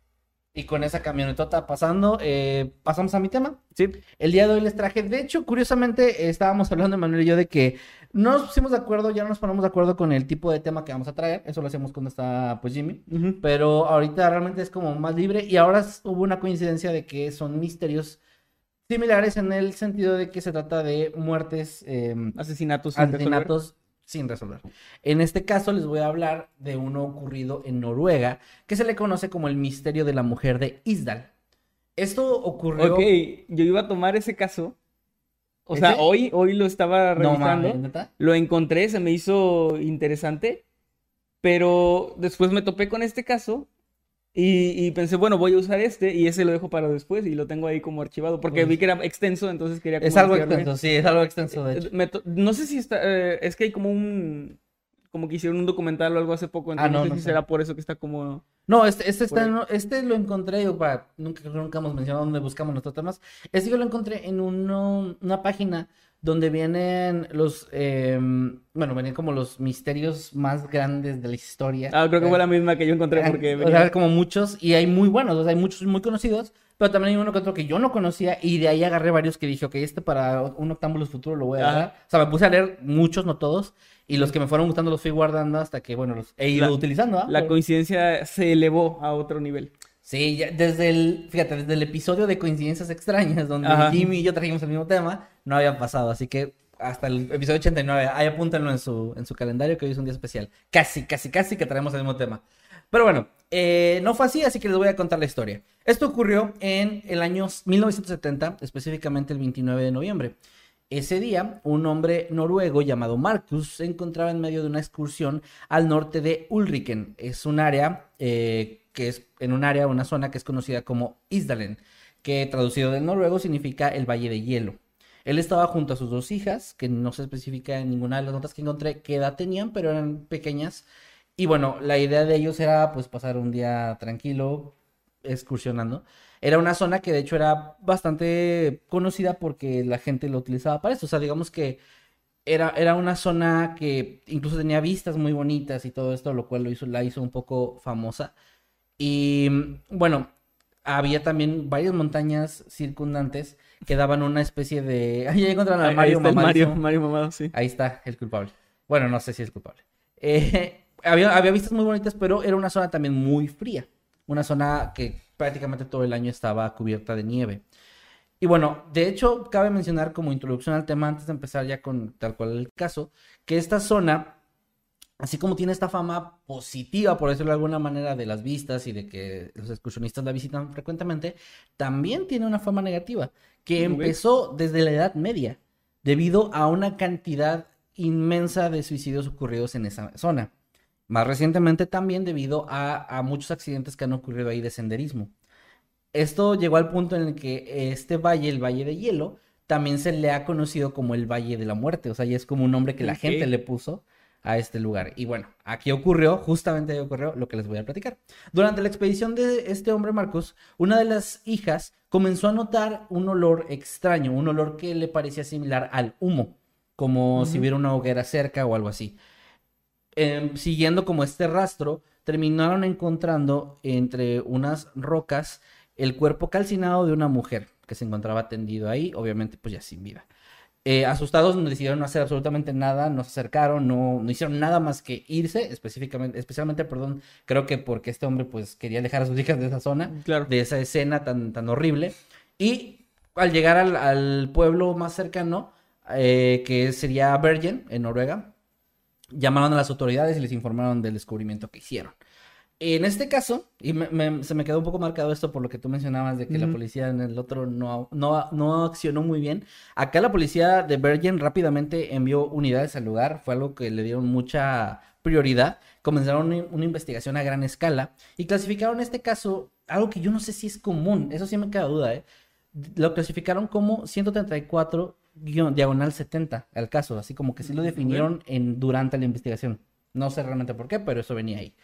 Y con esa camionetota pasando, eh, pasamos a mi tema. Sí. El día de hoy les traje, de hecho, curiosamente, eh, estábamos hablando Manuel y yo de que no nos pusimos de acuerdo, ya no nos ponemos de acuerdo con el tipo de tema que vamos a traer. Eso lo hacemos cuando está, pues, Jimmy. Ujú. Pero ahorita realmente es como más libre y ahora s- hubo una coincidencia de que son misterios similares en el sentido de que se trata de muertes, eh, Asesinatos sin resolver. asesinatos sin resolver. En este caso les voy a hablar de uno ocurrido en Noruega que se le conoce como el misterio de la mujer de Isdal. Esto ocurrió... Ok, yo iba a tomar ese caso. O sea, ¿Ese? hoy, hoy lo estaba No revisando. mames, ¿neta? Lo encontré, se me hizo interesante. Pero después me topé con este caso. Y, y pensé, bueno, voy a usar este. Y ese lo dejo para después. Y lo tengo ahí como archivado. Porque Pues- vi que era extenso, entonces quería como Es algo archivarlo bien. extenso, sí, es algo extenso, de hecho. Eh, me to- no sé si está. eh, es que hay como un. Como que hicieron un documental o algo hace poco. Entonces Ah, no, no sé no si sé. será por eso que está como. No, este, este está, Por en- este lo encontré, yo, para, nunca, nunca hemos mencionado dónde buscamos nuestros temas. Este yo lo encontré en uno- una página donde vienen los, em, bueno, venían como los misterios más grandes de la historia. Ah, creo que Eh, fue la misma que yo encontré porque O venía- sea, como muchos, y hay muy buenos, o sea, hay muchos muy conocidos, pero también hay uno que otro que yo no conocía, y de ahí agarré varios que dije, ok, este para un Octámbulos futuro lo voy a Ajá. agarrar. O sea, me puse a leer muchos, no todos, y los que me fueron gustando los fui guardando hasta que, bueno, los he ido La- utilizando, ¿ah? La Pero- coincidencia se elevó a otro nivel. Sí, ya desde el, fíjate, desde el episodio de Coincidencias Extrañas, donde Ajá. Jimmy y yo trajimos el mismo tema, no había pasado, así que hasta el episodio ochenta y nueve, ahí apúntenlo en su, en su calendario que hoy es un día especial. Casi, casi, casi que traemos el mismo tema. Pero bueno, eh, no fue así, así que les voy a contar la historia. Esto ocurrió en el año mil novecientos setenta, específicamente el veintinueve de noviembre. Ese día, un hombre noruego llamado Marcus se encontraba en medio de una excursión al norte de Ulriken. Es un área, eh, que es en un área, una zona que es conocida como Isdalen, que traducido del noruego significa el Valle de Hielo. Él estaba junto a sus dos hijas, que no se especifica en ninguna de las notas que encontré qué edad tenían, pero eran pequeñas. Y bueno, la idea de ellos era pues pasar un día tranquilo, excursionando. Era una zona que de hecho era bastante conocida porque la gente lo utilizaba para eso. O sea, digamos que era, era una zona que incluso tenía vistas muy bonitas y todo esto, lo cual lo hizo, la hizo un poco famosa. Y bueno, había también varias montañas circundantes que daban una especie de... Ahí ya encontraron a Ahí- ahí Mario está el mamadísimo. Mario, Mario mamado, sí. Ahí está el culpable. Bueno, no sé si es culpable. Eh, había, había vistas muy bonitas, pero era una zona también muy fría. Una zona que prácticamente todo el año estaba cubierta de nieve. Y bueno, de hecho, cabe mencionar como introducción al tema, antes de empezar ya con tal cual el caso, que esta zona, así como tiene esta fama positiva, por decirlo de alguna manera, de las vistas y de que los excursionistas la visitan frecuentemente, también tiene una fama negativa, que Ok. empezó desde la Edad Media, debido a una cantidad inmensa de suicidios ocurridos en esa zona. Más recientemente también debido a, a muchos accidentes que han ocurrido ahí de senderismo. Esto llegó al punto en el que este valle, el Valle de Hielo, también se le ha conocido como el Valle de la Muerte. O sea, ya es como un nombre que la Ok. gente le puso a este lugar. Y bueno, aquí ocurrió, justamente ahí ocurrió lo que les voy a platicar. Durante la expedición de este hombre, Marcos, una de las hijas comenzó a notar un olor extraño, un olor que le parecía similar al humo, como si hubiera una hoguera cerca o algo así. Em, siguiendo como este rastro, terminaron encontrando entre unas rocas el cuerpo calcinado de una mujer que se encontraba tendido ahí, obviamente pues ya sin vida. Eh, asustados no decidieron no hacer absolutamente nada, no se acercaron, no, no hicieron nada más que irse, específicamente, especialmente, perdón, creo que porque este hombre pues quería alejar a sus hijas de esa zona, Claro. de esa escena tan, tan horrible. Y al llegar al, al pueblo más cercano, eh, que sería Bergen, en Noruega, llamaron a las autoridades y les informaron del descubrimiento que hicieron. En este caso, y me- me- se me quedó un poco marcado esto por lo que tú mencionabas de que la Ujú. policía en el otro no, no, no accionó muy bien. Acá la policía de Bergen rápidamente envió unidades al lugar, fue algo que le dieron mucha prioridad. Comenzaron una, una investigación a gran escala y clasificaron este caso, algo que yo no sé si es común, eso sí me queda duda, ¿eh? Lo clasificaron como ciento treinta y cuatro guión, diagonal setenta al caso, así como que sí lo definieron en, durante la investigación. No sé realmente por qué, pero eso venía ahí.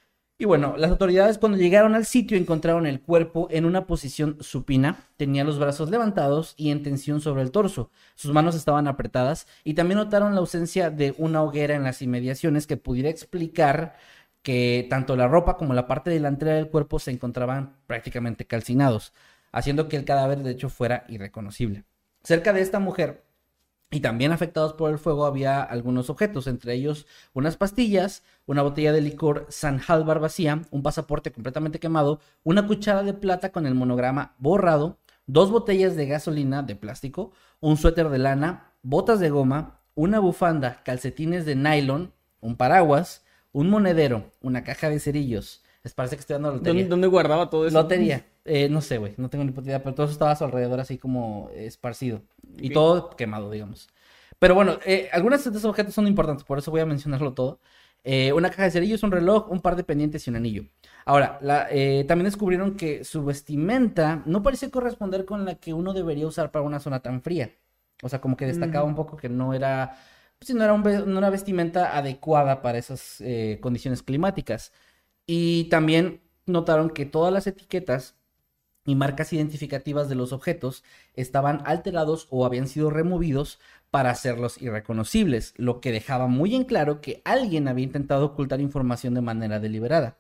Y bueno, las autoridades cuando llegaron al sitio encontraron el cuerpo en una posición supina, tenía los brazos levantados y en tensión sobre el torso, sus manos estaban apretadas y también notaron la ausencia de una hoguera en las inmediaciones que pudiera explicar que tanto la ropa como la parte delantera del cuerpo se encontraban prácticamente calcinados, haciendo que el cadáver de hecho fuera irreconocible. Cerca de esta mujer y también afectados por el fuego había algunos objetos, entre ellos unas pastillas, una botella de licor San Halvar vacía, un pasaporte completamente quemado, una cuchara de plata con el monograma borrado, dos botellas de gasolina de plástico, un suéter de lana, botas de goma, una bufanda, calcetines de nylon, un paraguas, un monedero, una caja de cerillos. Les parece que estoy dando lotería. ¿Dónde, dónde guardaba todo eso? Lotería. Eh, no sé, güey, no tengo ni puta idea, pero todo eso estaba a su alrededor así como eh, esparcido. Y Ok. todo quemado, digamos. Pero bueno, eh, algunos de estos objetos son importantes, por eso voy a mencionarlo todo. Eh, una caja de cerillos, un reloj, un par de pendientes y un anillo. Ahora, la, eh, también descubrieron que su vestimenta no parecía corresponder con la que uno debería usar para una zona tan fría. O sea, como que destacaba un poco que no era, pues, no era un ve- no era vestimenta adecuada para esas eh, condiciones climáticas. Y también notaron que todas las etiquetas y marcas identificativas de los objetos estaban alterados o habían sido removidos para hacerlos irreconocibles, lo que dejaba muy en claro que alguien había intentado ocultar información de manera deliberada.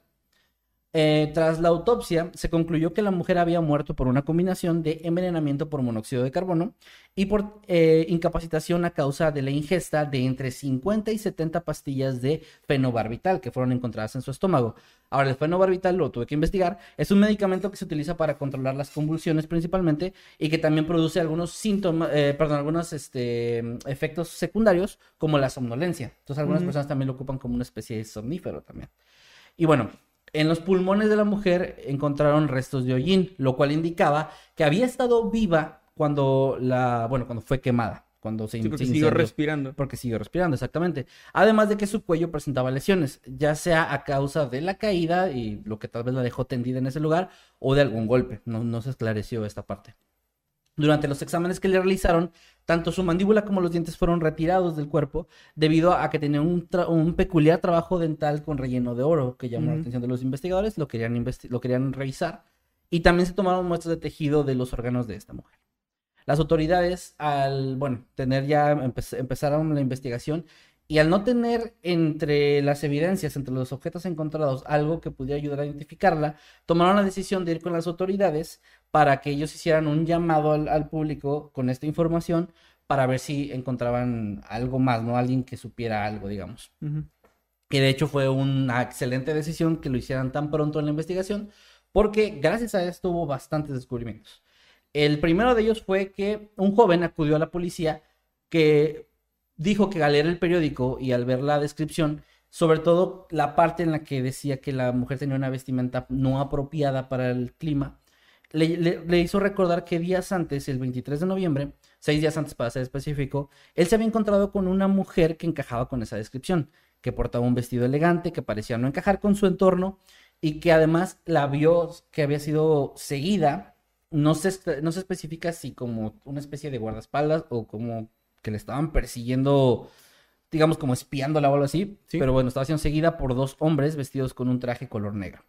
Eh, tras la autopsia, se concluyó que la mujer había muerto por una combinación de envenenamiento por monóxido de carbono y por eh, incapacitación a causa de la ingesta de entre cincuenta y setenta pastillas de fenobarbital que fueron encontradas en su estómago. Ahora, el fenobarbital lo tuve que investigar. Es un medicamento que se utiliza para controlar las convulsiones principalmente y que también produce algunos síntomas, eh, perdón, algunos este, efectos secundarios como la somnolencia. Entonces, algunas uh-huh. personas también lo ocupan como una especie de somnífero también. Y bueno, en los pulmones de la mujer encontraron restos de hollín, lo cual indicaba que había estado viva cuando la, bueno, cuando fue quemada, cuando se, sí, porque se siguió respirando. Porque siguió respirando, exactamente. Además de que su cuello presentaba lesiones, ya sea a causa de la caída y lo que tal vez la dejó tendida en ese lugar o de algún golpe. No, no se esclareció esta parte. Durante los exámenes que le realizaron, tanto su mandíbula como los dientes fueron retirados del cuerpo debido a que tenía un, tra- un peculiar trabajo dental con relleno de oro que llamó uh-huh. la atención de los investigadores, lo querían, investi- lo querían revisar, y también se tomaron muestras de tejido de los órganos de esta mujer. Las autoridades, al, bueno, tener ya, empe- empezaron la investigación y al no tener entre las evidencias, entre los objetos encontrados, algo que pudiera ayudar a identificarla, tomaron la decisión de ir con las autoridades para que ellos hicieran un llamado al, al público con esta información para ver si encontraban algo más, ¿no? Alguien que supiera algo, digamos. Uh-huh. Que de hecho fue una excelente decisión que lo hicieran tan pronto en la investigación, porque gracias a esto hubo bastantes descubrimientos. El primero de ellos fue que un joven acudió a la policía que dijo que al leer el periódico y al ver la descripción, sobre todo la parte en la que decía que la mujer tenía una vestimenta no apropiada para el clima, le, le, le hizo recordar que días antes, el veintitrés de noviembre, seis días antes para ser específico, él se había encontrado con una mujer que encajaba con esa descripción, que portaba un vestido elegante, que parecía no encajar con su entorno y que además la vio que había sido seguida. No se, no se especifica si como una especie de guardaespaldas o como que le estaban persiguiendo, digamos como espiándola o algo así, ¿sí? Pero bueno, estaba siendo seguida por dos hombres vestidos con un traje color negro.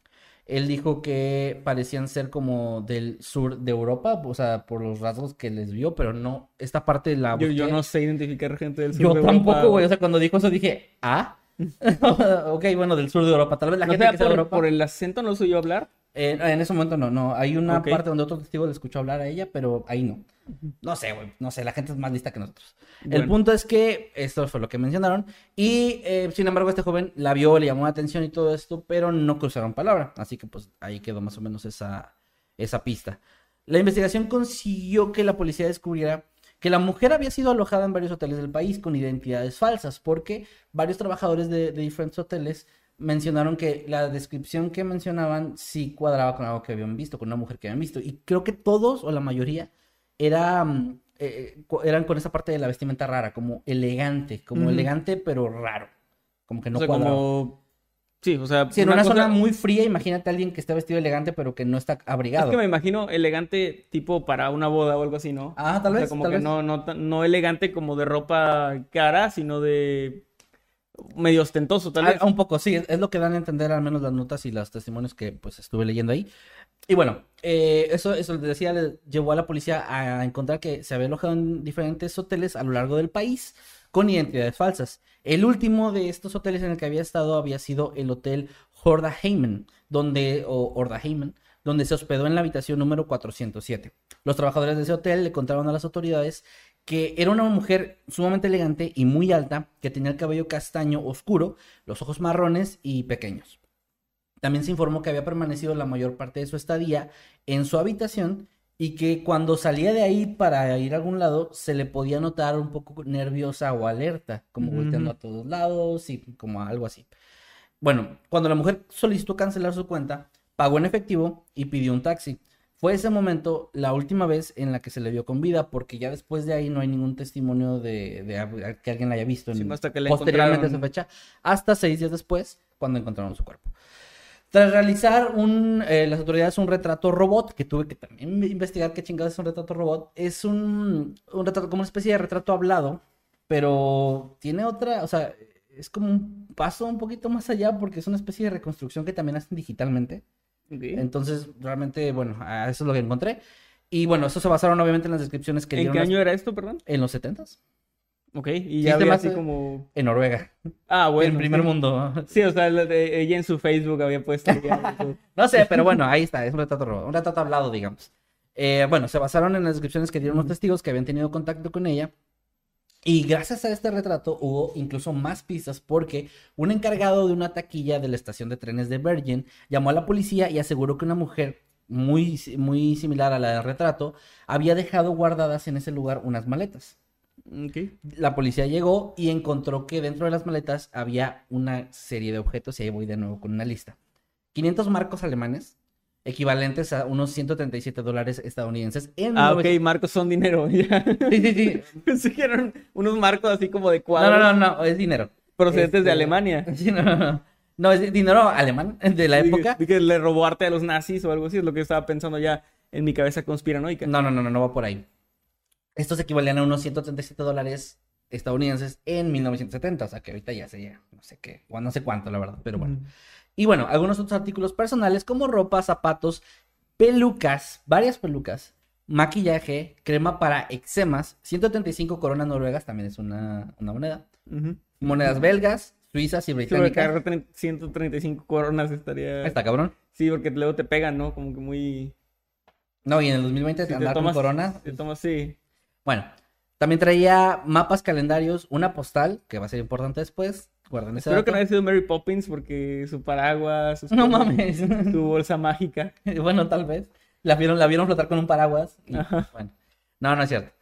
Él dijo que parecían ser como del sur de Europa, o sea, por los rasgos que les vio, pero no, esta parte de la... Yo, yo no sé identificar gente del sur yo de Europa. Yo tampoco, güey, o sea, cuando dijo eso dije, ¿ah? Ok, bueno, del sur de Europa, tal vez la ¿No gente sea que sea por, de Europa... por el acento no soy yo hablar? Eh, en ese momento no, no, hay una okay. parte donde otro testigo le escuchó hablar a ella, pero ahí no. No sé, güey, no sé, la gente es más lista que nosotros. Bueno. El punto es que esto fue lo que mencionaron y eh, sin embargo este joven la vio, le llamó la atención y todo esto, pero no cruzaron palabra, así que pues ahí quedó más o menos esa, esa pista. La investigación consiguió que la policía descubriera que la mujer había sido alojada en varios hoteles del país con identidades falsas, porque varios trabajadores de, de diferentes hoteles mencionaron que la descripción que mencionaban sí cuadraba con algo que habían visto, con una mujer que habían visto. Y creo que todos, o la mayoría, era, eh, eran con esa parte de la vestimenta rara, como elegante, como mm. elegante pero raro. Como que no o sea, cuadraba. Como... Sí, o sea... Sí, en una, una cosa... zona muy fría, imagínate a alguien que esté vestido elegante pero que no está abrigado. Es que me imagino elegante tipo para una boda o algo así, ¿no? Ah, tal o vez, sea, como tal que vez. No, no, no elegante como de ropa cara, sino de... medio ostentoso, tal vez. Ah, un poco, sí, es, es lo que dan a entender al menos las notas y los testimonios que pues estuve leyendo ahí. Y bueno, eh, eso, eso les decía, le llevó a la policía a encontrar que se había alojado en diferentes hoteles a lo largo del país con identidades falsas. El último de estos hoteles en el que había estado había sido el hotel Hordaheimen, donde, o Hordaheimen, donde se hospedó en la habitación número cuatrocientos siete. Los trabajadores de ese hotel le contaron a las autoridades que era una mujer sumamente elegante y muy alta, que tenía el cabello castaño oscuro, los ojos marrones y pequeños. También se informó que había permanecido la mayor parte de su estadía en su habitación y que cuando salía de ahí para ir a algún lado se le podía notar un poco nerviosa o alerta, como uh-huh. volteando a todos lados y como algo así. Bueno, cuando la mujer solicitó cancelar su cuenta, pagó en efectivo y pidió un taxi. Fue ese momento la última vez en la que se le vio con vida, porque ya después de ahí no hay ningún testimonio de, de que alguien la haya visto en, sí, hasta que la posteriormente a esa fecha, hasta seis días después, cuando encontraron su cuerpo. Tras realizar un, eh, las autoridades un retrato robot, que tuve que también investigar qué chingados es un retrato robot, es un, un retrato, como una especie de retrato hablado, pero tiene otra, o sea, es como un paso un poquito más allá, porque es una especie de reconstrucción que también hacen digitalmente. Okay. Entonces, realmente, bueno, a eso es lo que encontré. Y bueno, eso se basaron obviamente en las descripciones que ¿En dieron. qué las- año era esto, perdón? En los setentas. Ok, y Sí, ya se me había hace- así como... En Noruega. Ah, bueno. en primer sí. mundo. Sí, o sea, la de- ella en su Facebook había puesto... ya, eso. No sé, pero bueno, ahí está. Es un retrato robado, un retrato hablado, digamos. Eh, bueno, se basaron en las descripciones que dieron los testigos que habían tenido contacto con ella. Y gracias a este retrato hubo incluso más pistas porque un encargado de una taquilla de la estación de trenes de Bergen llamó a la policía y aseguró que una mujer muy, muy similar a la del retrato había dejado guardadas en ese lugar unas maletas. Ok. La policía llegó y encontró que dentro de las maletas había una serie de objetos y ahí voy de nuevo con una lista. quinientos marcos alemanes, equivalentes a unos ciento treinta y siete dólares estadounidenses en Ah, ok, mil novecientos marcos son dinero. Ya. Sí, sí, sí. Pensé que eran unos marcos así como de No, cuadros no, no, no, es dinero. procedentes de Este, Alemania. Sí, no, no, no. No, es dinero alemán de la Vi- época. Vi que le robó arte a los nazis o algo así, es lo que estaba pensando ya en mi cabeza conspiranoica. No, no, no, no, no va por ahí. Estos equivalían a unos ciento treinta y siete dólares estadounidenses en mil novecientos setenta, o sea que ahorita ya sería, no sé qué, o no sé cuánto, la verdad, pero bueno. Ujú. Y bueno, algunos otros artículos personales como ropa, zapatos, pelucas, varias pelucas, maquillaje, crema para eczemas, ciento treinta y cinco coronas noruegas, también es una, una moneda, Ujú. monedas belgas, suizas y Sí, porque británicas. cargar tre- ciento treinta y cinco coronas estaría... Ahí está, cabrón. Sí, porque luego te pegan, ¿no? Como que muy... No, y en el dos mil veinte Si te andar tomas, con corona. te tomas, sí. Bueno, también traía mapas, calendarios, una postal, que va a ser importante después. Guarden ese Espero que dato. no haya sido Mary Poppins porque su paraguas, sus No cosas, mames. su bolsa mágica. Bueno, tal vez. La vieron, la vieron flotar con un paraguas. y, Ajá. bueno, no, no es cierto.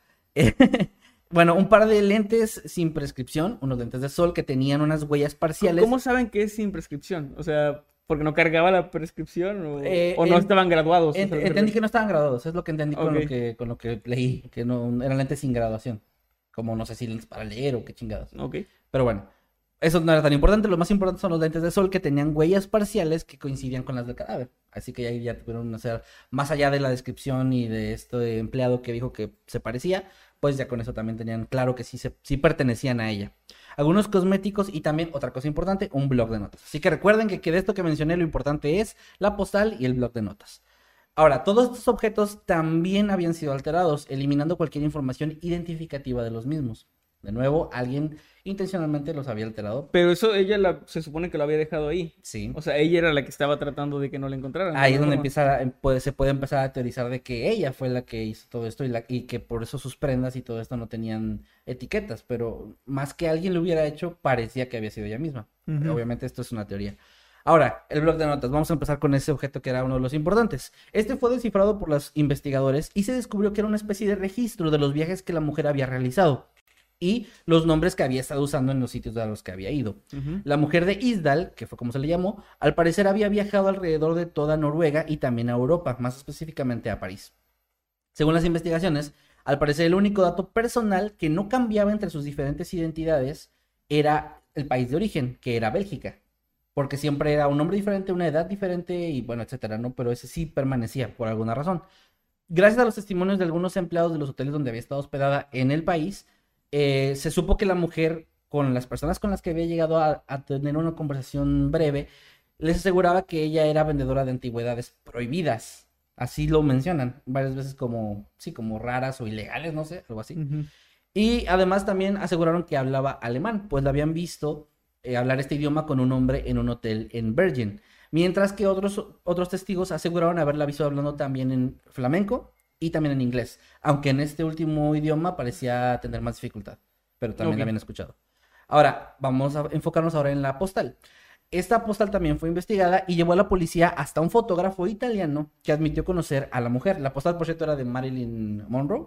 Bueno, un par de lentes sin prescripción, unos lentes de sol que tenían unas huellas parciales. ¿Cómo saben que es sin prescripción? O sea, ¿porque no cargaba la prescripción o, Eh, o no en- estaban graduados? Ent- O sea, entendí que no estaban graduados, es lo que entendí con, Ok. lo que, con lo que leí, que no eran lentes sin graduación. Como no sé si lentes para leer o qué chingados. Ok. Pero bueno, eso no era tan importante. Lo más importante son los lentes de sol que tenían huellas parciales que coincidían con las del cadáver. Así que ahí ya tuvieron hacer, más allá de la descripción y de este empleado que dijo que se parecía, pues ya con eso también tenían claro que sí, se, sí pertenecían a ella. Algunos cosméticos y también, otra cosa importante, un blog de notas. Así que recuerden que, que de esto que mencioné lo importante es la postal y el blog de notas. Ahora, todos estos objetos también habían sido alterados, eliminando cualquier información identificativa de los mismos. De nuevo, alguien intencionalmente los había alterado. Pero eso ella la- se supone que lo había dejado ahí. Sí. O sea, ella era la que estaba tratando de que no la encontraran. Ahí es ¿no? donde empieza, a- puede- se puede empezar a teorizar de que ella fue la que hizo todo esto y, la- y que por eso sus prendas y todo esto no tenían etiquetas, pero más que alguien lo hubiera hecho, parecía que había sido ella misma. Ujú. Obviamente esto es una teoría. Ahora, el blog de notas. Vamos a empezar con ese objeto que era uno de los importantes. Este fue descifrado por los investigadores y se descubrió que era una especie de registro de los viajes que la mujer había realizado y los nombres que había estado usando en los sitios a los que había ido. Ujú. La mujer de Isdal, que fue como se le llamó, al parecer había viajado alrededor de toda Noruega y también a Europa, más específicamente a París. Según las investigaciones, al parecer el único dato personal que no cambiaba entre sus diferentes identidades era el país de origen, que era Bélgica. Porque siempre era un nombre diferente, una edad diferente y bueno, etcétera, ¿no? Pero ese sí permanecía por alguna razón. Gracias a los testimonios de algunos empleados de los hoteles donde había estado hospedada en el país, eh, se supo que la mujer, con las personas con las que había llegado a, a tener una conversación breve, les aseguraba que ella era vendedora de antigüedades prohibidas. Así lo mencionan varias veces como, sí, como raras o ilegales, no sé, algo así. Ujú. Y además también aseguraron que hablaba alemán, pues la habían visto eh, hablar este idioma con un hombre en un hotel en Bergen. Mientras que otros, otros testigos aseguraron haberla visto hablando también en flamenco y también en inglés. Aunque en este último idioma parecía tener más dificultad, pero también Ok. la habían escuchado. Ahora, vamos a enfocarnos ahora en la postal. Esta postal también fue investigada y llevó a la policía hasta un fotógrafo italiano que admitió conocer a la mujer. La postal, por cierto, era de Marilyn Monroe.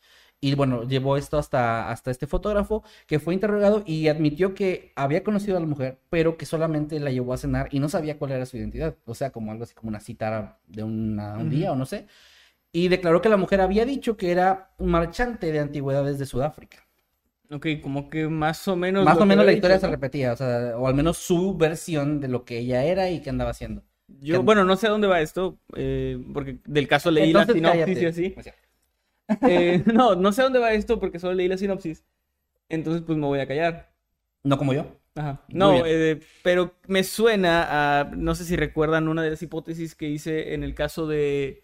Y bueno, llevó esto hasta, hasta este fotógrafo que fue interrogado y admitió que había conocido a la mujer, pero que solamente la llevó a cenar y no sabía cuál era su identidad. O sea, como algo así como una cita de una- un Ujú. día o no sé. Y declaró que la mujer había dicho que era un marchante de antigüedades de Sudáfrica. Ok, como que más o menos. Más lo o que menos la había historia dicho, se ¿no? repetía, o sea, o al menos su versión de lo que ella era y qué andaba haciendo. Yo, Que- bueno, no sé a dónde va esto, eh, porque del caso leí la Entonces, sinopsis cállate. y así. O sea, Eh, no, no sé a dónde va esto porque solo leí la sinopsis. Entonces, pues me voy a callar. no como yo. Ajá. Muy No, bien. eh, pero me suena a, no sé si recuerdan una de las hipótesis que hice en el caso de,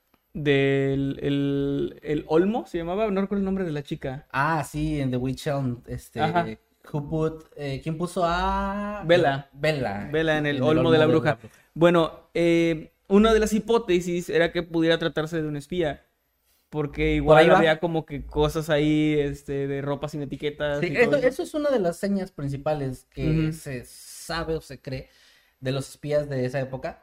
del el, el Olmo, se llamaba, no recuerdo el nombre de la chica. Ah, sí, en The Witch Elm, este, Ajá. who put, eh, ¿quién puso a... Bella. Bella. Vela en el Olmo de la Bruja. Bueno, eh, una de las hipótesis era que pudiera tratarse de un espía. Porque Por ahí igual va. había como que cosas ahí, este, de ropa sin etiquetas. Sí, y eso, todo eso es una de las señas principales que Ujú. se sabe o se cree de los espías de esa época,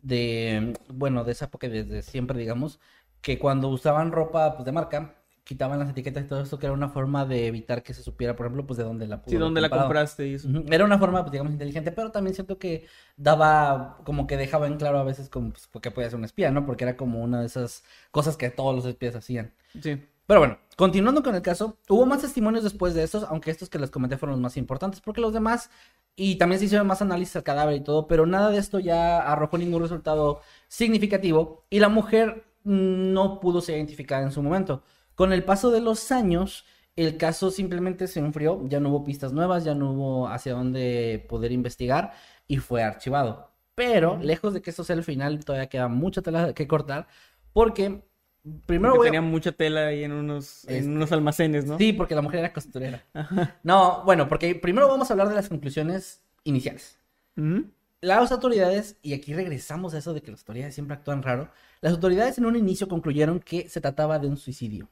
de, bueno, de esa época desde siempre, digamos, que cuando usaban ropa pues, de marca, quitaban las etiquetas y todo esto, que era una forma de evitar que se supiera, por ejemplo, pues de dónde la pudo Sí, haber ¿dónde la comprado. compraste y eso? Ujú. Era una forma, pues, digamos, inteligente, pero también siento que daba, como que dejaba en claro a veces como, pues, que podía ser un espía, ¿no? Porque era como una de esas cosas que todos los espías hacían. Sí. Pero bueno, continuando con el caso, hubo más testimonios después de estos, aunque estos que les comenté fueron los más importantes, porque los demás, y también se hicieron más análisis al cadáver y todo, pero nada de esto ya arrojó ningún resultado significativo, y la mujer mm, no pudo ser identificada en su momento. Con el paso de los años, el caso simplemente se enfrió, ya no hubo pistas nuevas, ya no hubo hacia dónde poder investigar, y fue archivado. Pero, lejos de que esto sea el final, todavía queda mucha tela que cortar, porque... Primero Porque voy a- tenía mucha tela ahí en unos, en Este, unos almacenes, ¿no? Sí, porque la mujer era costurera. No, bueno, porque primero vamos a hablar de las conclusiones iniciales. Ujú. Las autoridades, y aquí regresamos a eso de que las autoridades siempre actúan raro, las autoridades en un inicio concluyeron que se trataba de un suicidio.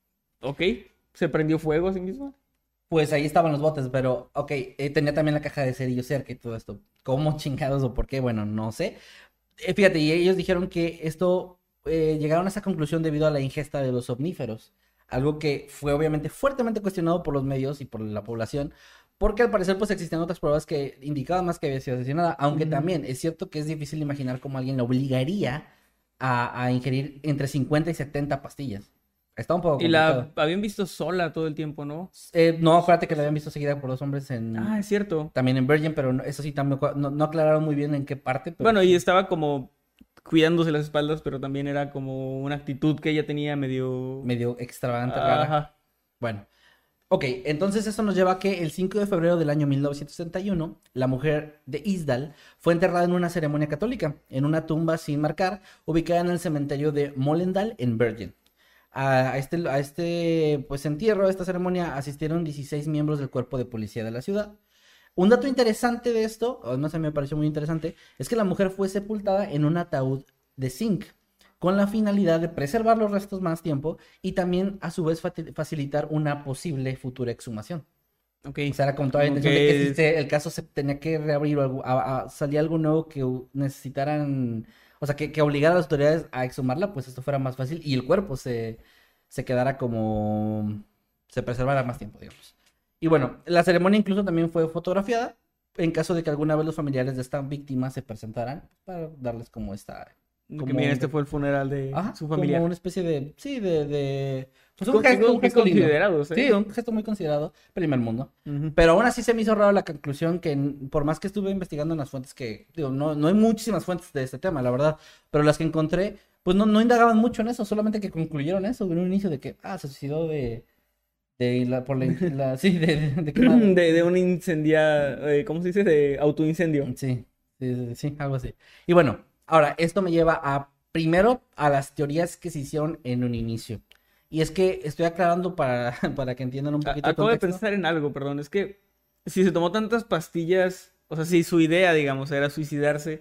Ok. ¿Se prendió fuego a sí mismo? Pues ahí estaban los botes, pero, ok, eh, tenía también la caja de cerillos cerca y todo esto. ¿Cómo chingados o por qué? Bueno, no sé. Eh, fíjate, y ellos dijeron que esto, eh, llegaron a esa conclusión debido a la ingesta de los somníferos. Algo que fue obviamente fuertemente cuestionado por los medios y por la población, porque al parecer pues existían otras pruebas que indicaban más que había sido asesinada, aunque Ujú. también es cierto que es difícil imaginar cómo alguien la obligaría a, a ingerir entre cincuenta y setenta pastillas. Está un poco Y la complicado. habían visto sola todo el tiempo, ¿no? Eh, no, acuérdate que la habían visto seguida por dos hombres en... Ah, es cierto. También en Virgin, pero no- eso sí, también no, no aclararon muy bien en qué parte. Pero Bueno, sí, y estaba como cuidándose las espaldas, pero también era como una actitud que ella tenía medio... medio extravagante, rara. Ajá. Bueno, ok, entonces eso nos lleva a que el cinco de febrero del año mil novecientos sesenta y uno, la mujer de Isdal fue enterrada en una ceremonia católica, en una tumba sin marcar, ubicada en el cementerio de Mollendal, en Bergen. A a este, a este pues, entierro, a esta ceremonia, asistieron dieciséis miembros del cuerpo de policía de la ciudad. Un dato interesante de esto, o además a mí me pareció muy interesante, es que la mujer fue sepultada en un ataúd de zinc, con la finalidad de preservar los restos más tiempo y también a su vez fati- facilitar una posible futura exhumación. Ok. O sea, era con toda la Como intención de que que si se- el caso se tenía que reabrir o algo, a- a- salía algo nuevo que u- necesitaran, o sea, que, que obligara a las autoridades a exhumarla, pues esto fuera más fácil y el cuerpo se, se quedara como, se preservara más tiempo, digamos. Y bueno, la ceremonia incluso también fue fotografiada en caso de que alguna vez los familiares de esta víctima se presentaran para darles como esta... Que como miren, un- este fue el funeral de Ajá, su familia. como una especie de, sí, de, de, pues Con- un gesto, un qué gesto lindo. considerados, ¿eh? Sí, un gesto muy considerado, primer mundo. Ujú. Pero aún así se me hizo raro la conclusión que, n- por más que estuve investigando en las fuentes que, digo, no, no hay muchísimas fuentes de este tema, la verdad, pero las que encontré, pues no, no indagaban mucho en eso, solamente que concluyeron eso en un inicio de que, ah, se suicidó de, de la, por la, la- sí, de, de, de quemada. De, de un incendia... eh, ¿cómo se dice? De autoincendio. Sí, sí, sí, sí, algo así. Y bueno, ahora, esto me lleva a, primero, a las teorías que se hicieron en un inicio. Y es que estoy aclarando para, para que entiendan un A- poquito el Acabo de contexto. pensar en algo, perdón. Es que si se tomó tantas pastillas, o sea, si su idea, digamos, era suicidarse,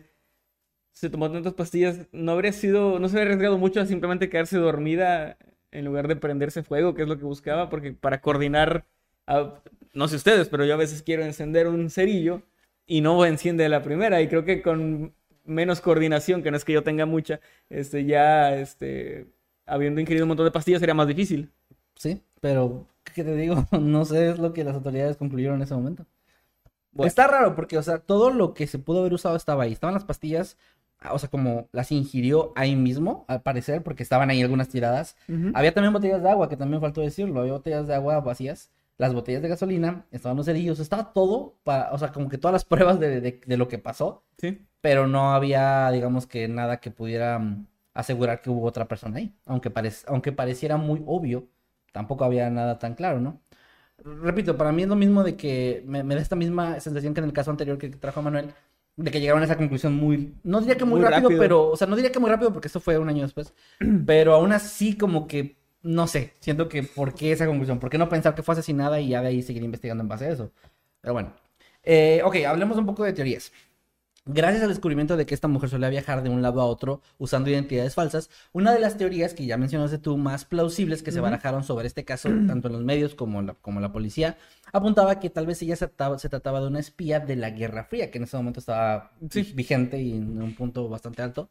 se tomó tantas pastillas, no habría sido, no se habría arriesgado mucho a simplemente quedarse dormida en lugar de prenderse fuego, que es lo que buscaba, porque para coordinar, a- no sé ustedes, pero yo a veces quiero encender un cerillo y no enciende la primera, y creo que con menos coordinación, que no es que yo tenga mucha, este, ya, este, habiendo ingerido un montón de pastillas sería más difícil. Sí, pero, ¿qué te digo? No sé, es lo que las autoridades concluyeron en ese momento. Bueno. Está raro porque, o sea, todo lo que se pudo haber usado estaba ahí. Estaban las pastillas, ah, o sea, como las ingirió ahí mismo, al parecer, porque estaban ahí algunas tiradas. Ujú. Había también botellas de agua, que también faltó decirlo. Había botellas de agua vacías, las botellas de gasolina, estaban los cerillos, estaba todo, para, o sea, como que todas las pruebas de, de, de lo que pasó, Sí. pero no había, digamos que nada que pudiera mm, asegurar que hubo otra persona ahí. Aunque, parec- aunque pareciera muy obvio, tampoco había nada tan claro, ¿no? repito, para mí es lo mismo de que me, me da esta misma sensación que en el caso anterior que trajo Manuel, de que llegaron a esa conclusión muy, no diría que muy, Muy rápido, rápido. pero, o sea, no diría que muy rápido porque esto fue un año después, pero aún así como que, no sé, siento que ¿por qué esa conclusión? ¿Por qué no pensar que fue asesinada y ya de ahí seguir investigando en base a eso? Pero bueno, eh, ok, hablemos un poco de teorías. Gracias al descubrimiento de que esta mujer solía viajar de un lado a otro usando identidades falsas, una de las teorías que ya mencionaste tú más plausibles que se barajaron sobre este caso, tanto en los medios como la, como la policía, apuntaba que tal vez ella se trataba, se trataba de una espía de la Guerra Fría, que en ese momento estaba Sí. vigente y en un punto bastante alto.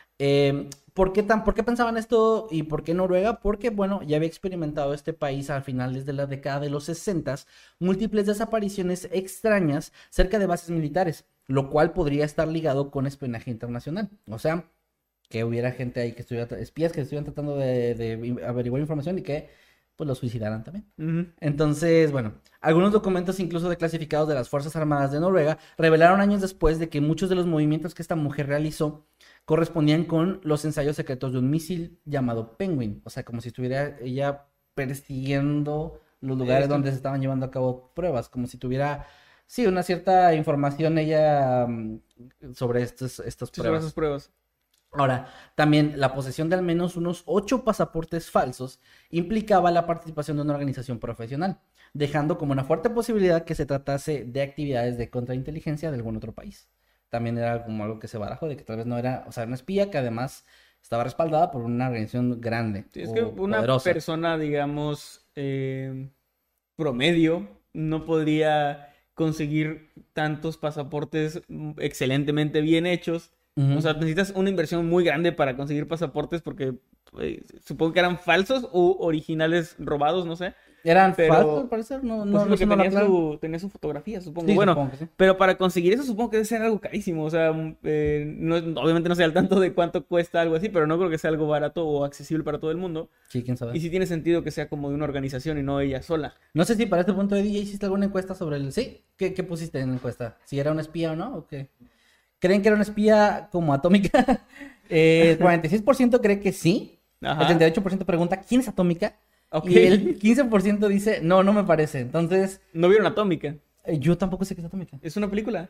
Eh, ¿por qué tan, por qué pensaban esto y por qué Noruega? Porque, bueno, ya había experimentado este país al finales de la década de los sesentas múltiples desapariciones extrañas cerca de bases militares, lo cual podría estar ligado con espionaje internacional. O sea, que hubiera gente ahí que estuviera, espías que estuvieran tratando de, de averiguar información y que pues lo suicidaran también. Ujú. Entonces, bueno, algunos documentos incluso declasificados de las Fuerzas Armadas de Noruega revelaron años después de que muchos de los movimientos que esta mujer realizó correspondían con los ensayos secretos de un misil llamado Penguin. O sea, como si estuviera ella persiguiendo los lugares Esto. donde se estaban llevando a cabo pruebas, como si tuviera, sí, una cierta información ella mm, sobre estos, estos Sí, sobre pruebas. esas pruebas. Ahora, también la posesión de al menos unos ocho pasaportes falsos implicaba la participación de una organización profesional, dejando como una fuerte posibilidad que se tratase de actividades de contrainteligencia de algún otro país. También era como algo que se barajó de que tal vez no era, o sea, era una espía que además estaba respaldada por una organización grande Sí, es o que una poderosa. persona, digamos, eh, promedio, no podría conseguir tantos pasaportes mm, excelentemente bien hechos. Ujú. O sea, necesitas una inversión muy grande para conseguir pasaportes porque eh, supongo que eran falsos o originales robados, no sé. ¿Eran pero- falsos, al parecer? No, Pues no, no porque sé, no lo tenía, aclaran. su, tenía su fotografía, supongo. Sí, bueno, supongo que sí. pero para conseguir eso supongo que debe ser algo carísimo. O sea, mm, eh, no, obviamente no sé al tanto de cuánto cuesta algo así, pero no creo que sea algo barato o accesible para todo el mundo. Sí, quién sabe. Y sí tiene sentido que sea como de una organización y no ella sola. No sé si para este punto de D J hiciste alguna encuesta sobre el... Sí, ¿qué, qué pusiste en la encuesta? ¿Si era una espía o no? ¿O qué? ¿Creen que era una espía como Atómica? eh, el cuarenta y seis por ciento cree que sí. Ajá. El treinta y ocho por ciento pregunta, ¿quién es Atómica? Ok. Y el quince por ciento dice, no, no me parece. Entonces, ¿No vieron Atómica? eh, yo tampoco sé qué es Atómica. Es una película.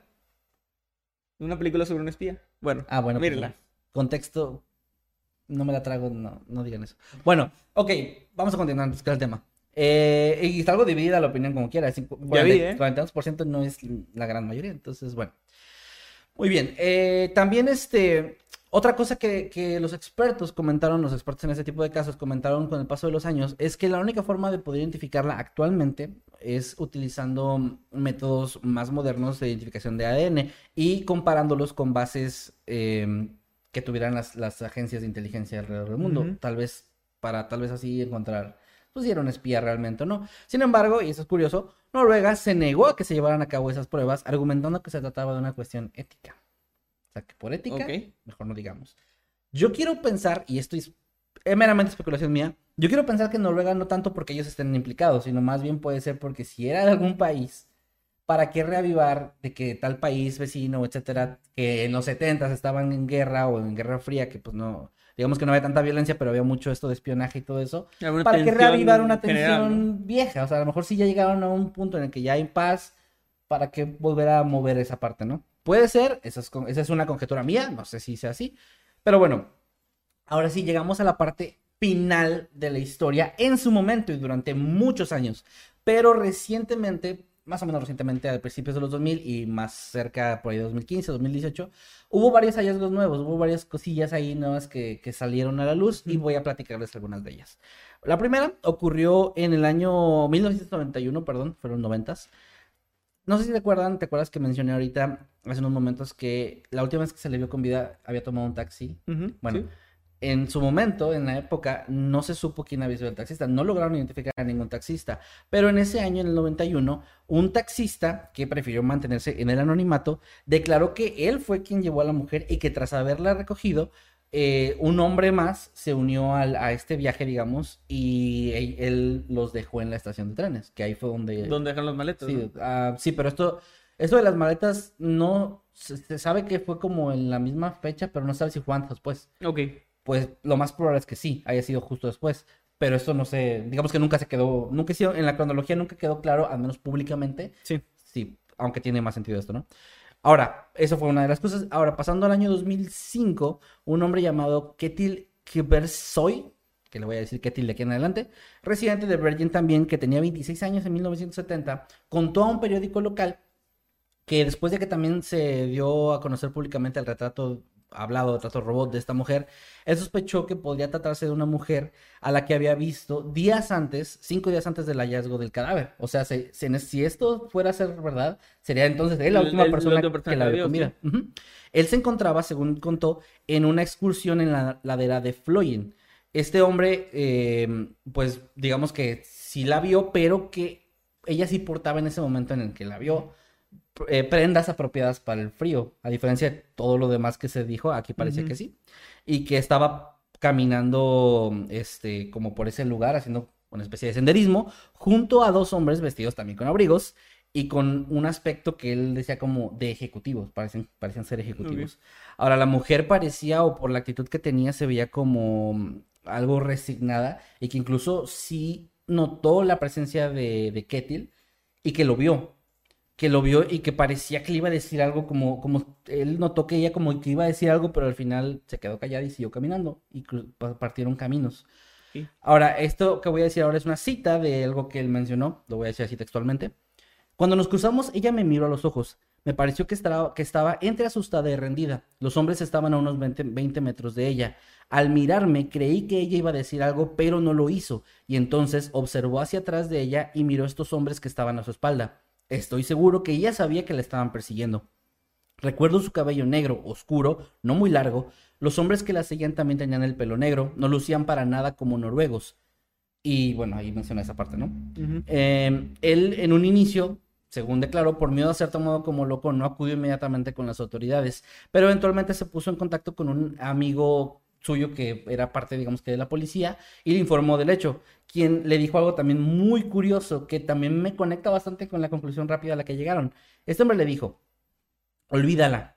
Una película sobre un espía. Bueno, Ah, bueno, pues, mírenla. contexto, no me la trago, no, no digan eso. Bueno, ok, vamos a continuar con el tema. Eh, y está algo dividida la opinión como quiera. cincu- Ya vi, ¿eh? cuarenta y dos por ciento no es la gran mayoría, entonces, bueno. Muy bien. eh, también, este, otra cosa que, que los expertos comentaron, los expertos en este tipo de casos comentaron con el paso de los años, es que la única forma de poder identificarla actualmente es utilizando métodos más modernos de identificación de A D N y comparándolos con bases eh, que tuvieran las, las agencias de inteligencia alrededor del mundo. Ujú. Tal vez, para tal vez así encontrar, pues si era un espía realmente o no. Sin embargo, y eso es curioso, Noruega se negó a que se llevaran a cabo esas pruebas, argumentando que se trataba de una cuestión ética. O sea, que por ética, Ok. mejor no digamos. Yo quiero pensar, y esto es es meramente especulación mía, yo quiero pensar que Noruega no tanto porque ellos estén implicados, sino más bien puede ser porque si era de algún país, ¿para qué reavivar de que tal país vecino, etcétera, que en los setentas estaban en guerra o en guerra fría, que pues no, digamos que no había tanta violencia, pero había mucho esto de espionaje y todo eso? Alguna ¿Para qué tensión reavivar una tensión general, ¿no? vieja? O sea, a lo mejor sí ya llegaron a un punto en el que ya hay paz, ¿para qué volver a mover esa parte, no? Puede ser, esa es, con- esa es una conjetura mía, no sé si sea así, pero bueno, ahora sí llegamos a la parte final de la historia en su momento y durante muchos años, pero recientemente, más o menos recientemente, a principios de los dos mil y más cerca por ahí de dos mil quince, dos mil dieciocho, hubo varios hallazgos nuevos, hubo varias cosillas ahí nuevas que, que salieron a la luz y voy a platicarles algunas de ellas. La primera ocurrió en el año mil novecientos noventa y uno, perdón, fueron noventas. No sé si te acuerdan, te acuerdas que mencioné ahorita hace unos momentos que la última vez que se le vio con vida había tomado un taxi. Ujú, Bueno, sí. en su momento, en la época, no se supo quién había sido el taxista, no lograron identificar a ningún taxista, pero en ese año, en el noventa y uno, un taxista que prefirió mantenerse en el anonimato, declaró que él fue quien llevó a la mujer y que tras haberla recogido, eh, un hombre más se unió al- a este viaje, digamos, y él, él los dejó en la estación de trenes, que ahí fue donde... ¿Dónde dejan las maletas? Sí, ¿no? ah, sí, pero esto, esto de las maletas no se, se sabe que fue como en la misma fecha, pero no sabe si fue antes o después. Ok. Pues lo más probable es que sí, haya sido justo después. pero esto no sé, digamos que nunca se quedó, nunca hicieron, en la cronología nunca quedó claro, al menos públicamente. Sí. Sí, aunque tiene más sentido esto, ¿no? Ahora, eso fue una de las cosas. Ahora, pasando al año dos mil cinco, un hombre llamado Ketil Kbersoy, que le voy a decir Ketil de aquí en adelante, residente de Bergen también, que tenía veintiséis años en mil novecientos setenta, contó a un periódico local que después de que también se dio a conocer públicamente el retrato hablado, el retrato robot de esta mujer, él sospechó que podría tratarse de una mujer a la que había visto días antes, cinco días antes del hallazgo del cadáver. O sea, se, se, si esto fuera a ser verdad, sería entonces él la última El- el- persona, la última persona que la que la vio vio, comida. Ujú. Él se encontraba, según contó, en una excursión en la ladera de Floyen. Este hombre, eh, pues digamos que sí la vio, pero que ella sí portaba en ese momento en el que la vio eh, prendas apropiadas para el frío, a diferencia de todo lo demás que se dijo, aquí parecía Ujú. que sí, y que estaba caminando, este, como por ese lugar, haciendo una especie de senderismo, junto a dos hombres vestidos también con abrigos, y con un aspecto que él decía como de ejecutivos, parecen, parecían ser ejecutivos. Ahora, la mujer parecía, o por la actitud que tenía, se veía como mm, algo resignada, y que incluso sí notó la presencia de, de Ketil, y que lo vio, que lo vio y que parecía que le iba a decir algo, como, como él notó que ella como que iba a decir algo, pero al final se quedó callada y siguió caminando, y cru- pa- partieron caminos. Sí. Ahora, esto que voy a decir ahora es una cita de algo que él mencionó, lo voy a decir así textualmente. Cuando nos cruzamos, ella me miró a los ojos. Me pareció que estaba, que estaba entre asustada y rendida. Los hombres estaban a unos veinte, veinte metros de ella. Al mirarme, creí que ella iba a decir algo, pero no lo hizo. Y entonces observó hacia atrás de ella y miró a estos hombres que estaban a su espalda. Estoy seguro que ella sabía que la estaban persiguiendo. Recuerdo su cabello negro, oscuro, no muy largo. Los hombres que la seguían también tenían el pelo negro. No lucían para nada como noruegos. Y bueno, ahí menciona esa parte, ¿no? Ujú. Eh, él en un inicio, según declaró, por miedo a ser tomado como loco, no acudió inmediatamente con las autoridades, pero eventualmente se puso en contacto con un amigo suyo que era parte, digamos que de la policía, y le informó del hecho, quien le dijo algo también muy curioso, que también me conecta bastante con la conclusión rápida a la que llegaron. Este hombre le dijo, olvídala,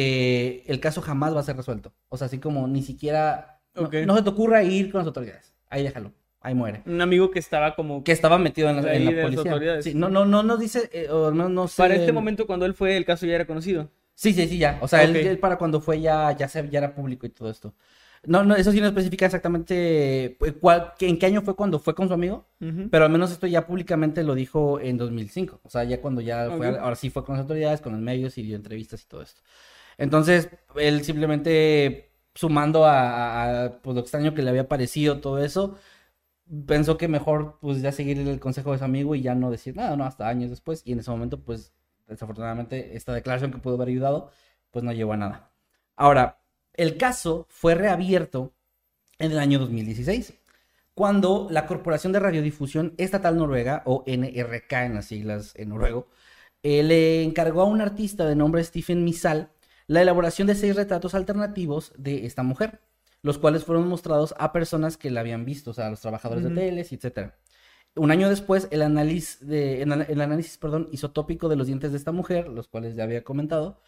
eh, el caso jamás va a ser resuelto. O sea, así como ni siquiera, no, Ok. no se te ocurra ir con las autoridades, ahí déjalo, ahí muere. Un amigo que estaba como... Que estaba metido en la, Ahí en la de las policía. autoridades. Sí, no, no, no nos dice, eh, o no, no sé. Para este momento, cuando él fue, el caso ya era conocido. Sí, sí, sí, ya. O sea, él, Ok. él para cuando fue ya, ya, se, ya era público y todo esto. No, no, eso sí no especifica exactamente eh, cuál, que- en qué año fue cuando fue con su amigo, Ujú. pero al menos esto ya públicamente lo dijo en dos mil cinco. O sea, ya cuando ya fue, Ok. ahora sí fue con las autoridades, con los medios y dio entrevistas y todo esto. Entonces, él simplemente sumando a, a- a, pues, lo extraño que le había parecido todo eso, pensó que mejor pues ya seguir el consejo de su amigo y ya no decir nada, ¿no? Hasta años después. Y en ese momento, pues, desafortunadamente, esta declaración que pudo haber ayudado, pues no llevó a nada. Ahora, el caso fue reabierto en el año dos mil dieciséis, cuando la Corporación de Radiodifusión Estatal Noruega, o N R K en las siglas en noruego, eh, le encargó a un artista de nombre Stephen Misal la elaboración de seis retratos alternativos de esta mujer, los cuales fueron mostrados a personas que la habían visto, o sea, a los trabajadores Ujú. de teles, etcétera. Un año después, el análisis, de, el, el análisis perdón, isotópico de los dientes de esta mujer, los cuales ya había comentado,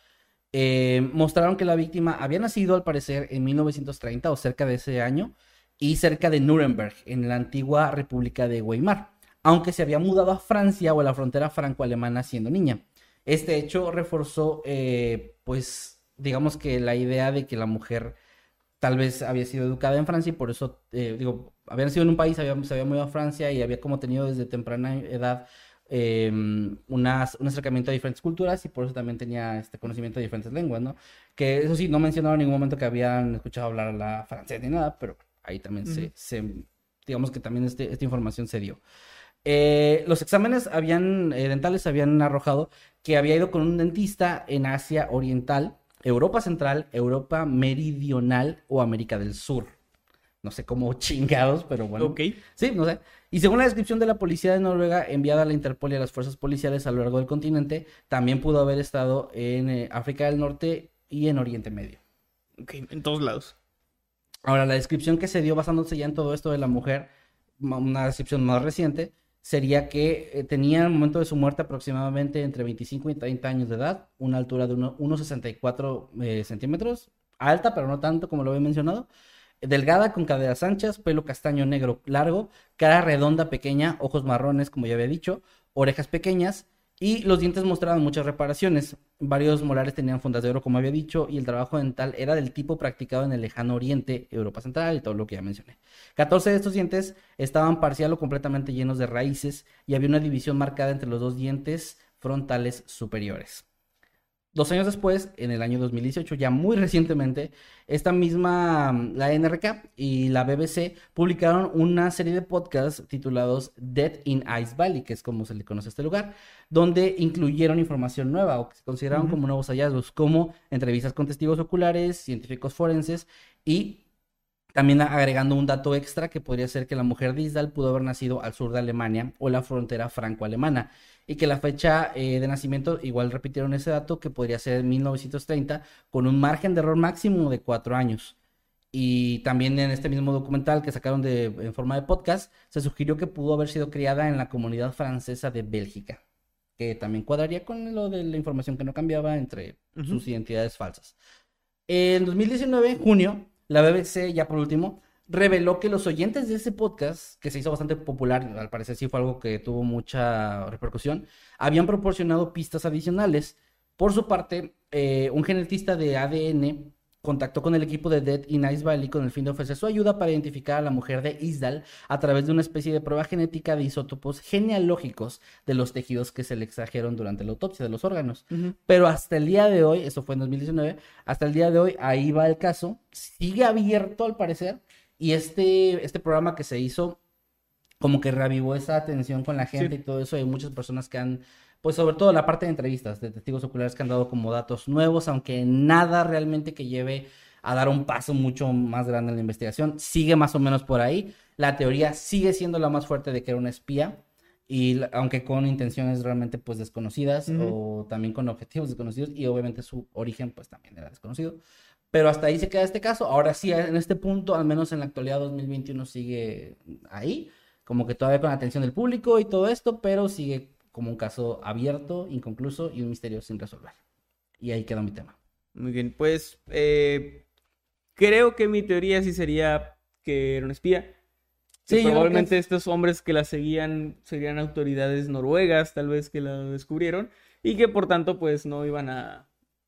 eh, mostraron que la víctima había nacido, al parecer, en mil novecientos treinta o cerca de ese año, y cerca de Nuremberg, en la antigua República de Weimar, aunque se había mudado a Francia o a la frontera franco-alemana siendo niña. Este hecho reforzó, eh, pues, digamos que la idea de que la mujer tal vez había sido educada en Francia y por eso, eh, digo, había nacido en un país, había, se había mudado a Francia y había como tenido desde temprana edad eh, unas- un acercamiento a diferentes culturas y por eso también tenía este conocimiento de diferentes lenguas, ¿no? Que eso sí, no mencionaron en ningún momento que habían escuchado hablar la francés ni nada, pero ahí también se, Ujú. se, digamos que también este, esta información se dio. Eh, los exámenes habían, eh, dentales habían arrojado que había ido con un dentista en Asia Oriental, Europa Central, Europa Meridional o América del Sur. No sé cómo chingados, pero bueno. Ok. Sí, no sé. Y según la descripción de la policía de Noruega enviada a la Interpol y a las fuerzas policiales a lo largo del continente, también pudo haber estado en eh, África del Norte y en Oriente Medio. Ok, en todos lados. Ahora, la descripción que se dio basándose ya en todo esto de la mujer, ma- una descripción más reciente, sería que eh, tenía al momento de su muerte aproximadamente entre veinticinco y treinta años de edad, una altura de uno- uno coma sesenta y cuatro eh, centímetros, alta, pero no tanto como lo había mencionado, delgada con caderas anchas, pelo castaño negro largo, cara redonda pequeña, ojos marrones, como ya había dicho, orejas pequeñas y los dientes mostraban muchas reparaciones. Varios molares tenían fundas de oro, como había dicho, y el trabajo dental era del tipo practicado en el lejano oriente, Europa Central y todo lo que ya mencioné. catorce de estos dientes estaban parcial o completamente llenos de raíces y había una división marcada entre los dos dientes frontales superiores. Dos años después, en el año dos mil dieciocho, ya muy recientemente, esta misma, la N R K y la B B C publicaron una serie de podcasts titulados Death in Ice Valley, que es como se le conoce a este lugar, donde incluyeron información nueva o que se consideraron uh-huh. como nuevos hallazgos, como entrevistas con testigos oculares, científicos forenses y también agregando un dato extra que podría ser que la mujer de Isdal pudo haber nacido al sur de Alemania o la frontera franco-alemana. Y que la fecha eh, de nacimiento, igual repitieron ese dato, que podría ser mil novecientos treinta, con un margen de error máximo de cuatro años. Y también en este mismo documental que sacaron de, en forma de podcast, se sugirió que pudo haber sido criada en la comunidad francesa de Bélgica, que también cuadraría con lo de la información que no cambiaba entre uh-huh. sus identidades falsas. En dos mil diecinueve, junio, la B B C, ya por último, reveló que los oyentes de ese podcast, que se hizo bastante popular, al parecer sí fue algo que tuvo mucha repercusión, habían proporcionado pistas adicionales. Por su parte, eh, un genetista de A D N contactó con el equipo de Death in Ice Valley con el fin de ofrecer su ayuda para identificar a la mujer de Isdal a través de una especie de prueba genética de isótopos genealógicos de los tejidos que se le extrajeron durante la autopsia de los órganos. Uh-huh. Pero hasta el día de hoy, eso fue en dos mil diecinueve, hasta el día de hoy, ahí va el caso, sigue abierto al parecer. Y este, este programa que se hizo, como que reavivó esa atención con la gente sí. y todo eso. Hay muchas personas que han, pues sobre todo la parte de entrevistas de testigos oculares que han dado como datos nuevos, aunque nada realmente que lleve a dar un paso mucho más grande en la investigación. Sigue más o menos por ahí. La teoría sigue siendo la más fuerte de que era una espía, y aunque con intenciones realmente pues desconocidas uh-huh. o también con objetivos desconocidos, y obviamente su origen pues también era desconocido. Pero hasta ahí se queda este caso. Ahora sí, en este punto, al menos en la actualidad dos mil veintiuno, sigue ahí. Como que todavía con la atención del público y todo esto, pero sigue como un caso abierto, inconcluso y un misterio sin resolver. Y ahí queda mi tema. Muy bien, pues eh, creo que mi teoría sí sería que era un espía. Sí, probablemente es... estos hombres que la seguían serían autoridades noruegas, tal vez, que la descubrieron. Y que por tanto, pues no iban a...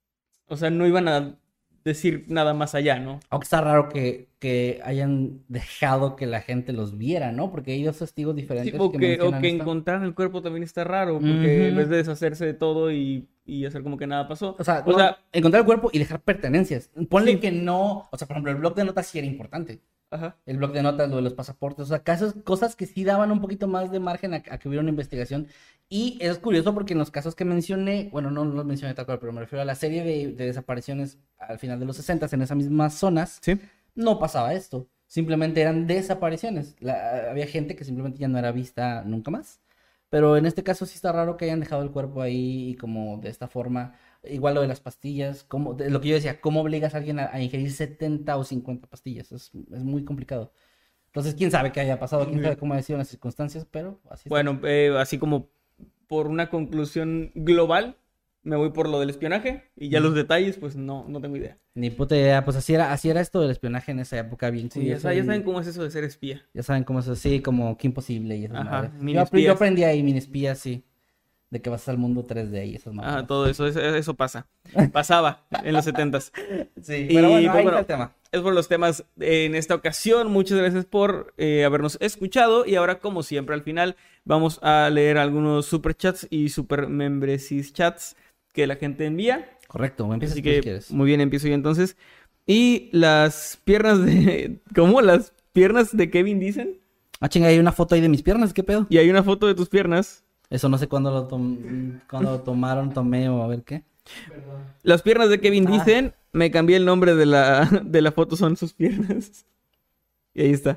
O sea, no iban a... decir nada más allá, ¿no? Aunque está raro que, que hayan dejado que la gente los viera, ¿no? Porque hay dos testigos diferentes. Sí, o que, que, o que esta... encontraran el cuerpo también está raro, porque uh-huh. en vez de deshacerse de todo y, y hacer como que nada pasó. O sea, o no, sea encontrar el cuerpo y dejar pertenencias. Ponle sí. que no... O sea, por ejemplo, el blog de notas sí era importante. Ajá. El blog de notas, lo de los pasaportes, o sea, casos, cosas que sí daban un poquito más de margen a, a que hubiera una investigación. Y es curioso porque en los casos que mencioné, bueno, no los mencioné tal cual, pero me refiero a la serie de, de desapariciones al final de los sesenta en esas mismas zonas, ¿sí? No pasaba esto. Simplemente eran desapariciones. La, había gente que simplemente ya no era vista nunca más. Pero en este caso sí está raro que hayan dejado el cuerpo ahí y como de esta forma. Igual lo de las pastillas, como, de lo que yo decía, ¿cómo obligas a alguien a, a ingerir setenta o cincuenta pastillas? Es, es muy complicado. Entonces, quién sabe qué haya pasado, quién sabe cómo han sido las circunstancias, pero así Bueno, eh, así como por una conclusión global, me voy por lo del espionaje y ya mm. los detalles, pues no, no tengo idea. Ni puta idea, pues así era, así era esto del espionaje en esa época, bien sí, curioso. Ya, ya saben cómo es eso de ser espía. Ya saben cómo es así, como qué imposible y esas Ajá, yo, yo aprendí ahí, mini espía, sí. De que vas al mundo tres D y esas maneras. Ah, todo eso, eso, eso pasa. Pasaba en los setentas. Sí, y, pero bueno, pues, ahí bueno, está el tema. Es por los temas en esta ocasión. Muchas gracias por eh, habernos escuchado. Y ahora, como siempre, al final vamos a leer algunos superchats y super membresis chats que la gente envía. Correcto, empiezas Así tú que, si quieres. Muy bien, empiezo yo entonces. Y las piernas de... ¿Cómo? Las piernas de Kevin dicen. Ah, chinga, hay una foto ahí de mis piernas, ¿qué pedo? Y hay una foto de tus piernas. Eso no sé cuándo lo, tom- cuándo lo tomaron, tomé o a ver qué. Perdón. Las piernas de Kevin ah. dicen, me cambié el nombre de la, de la foto, son sus piernas. Y ahí está.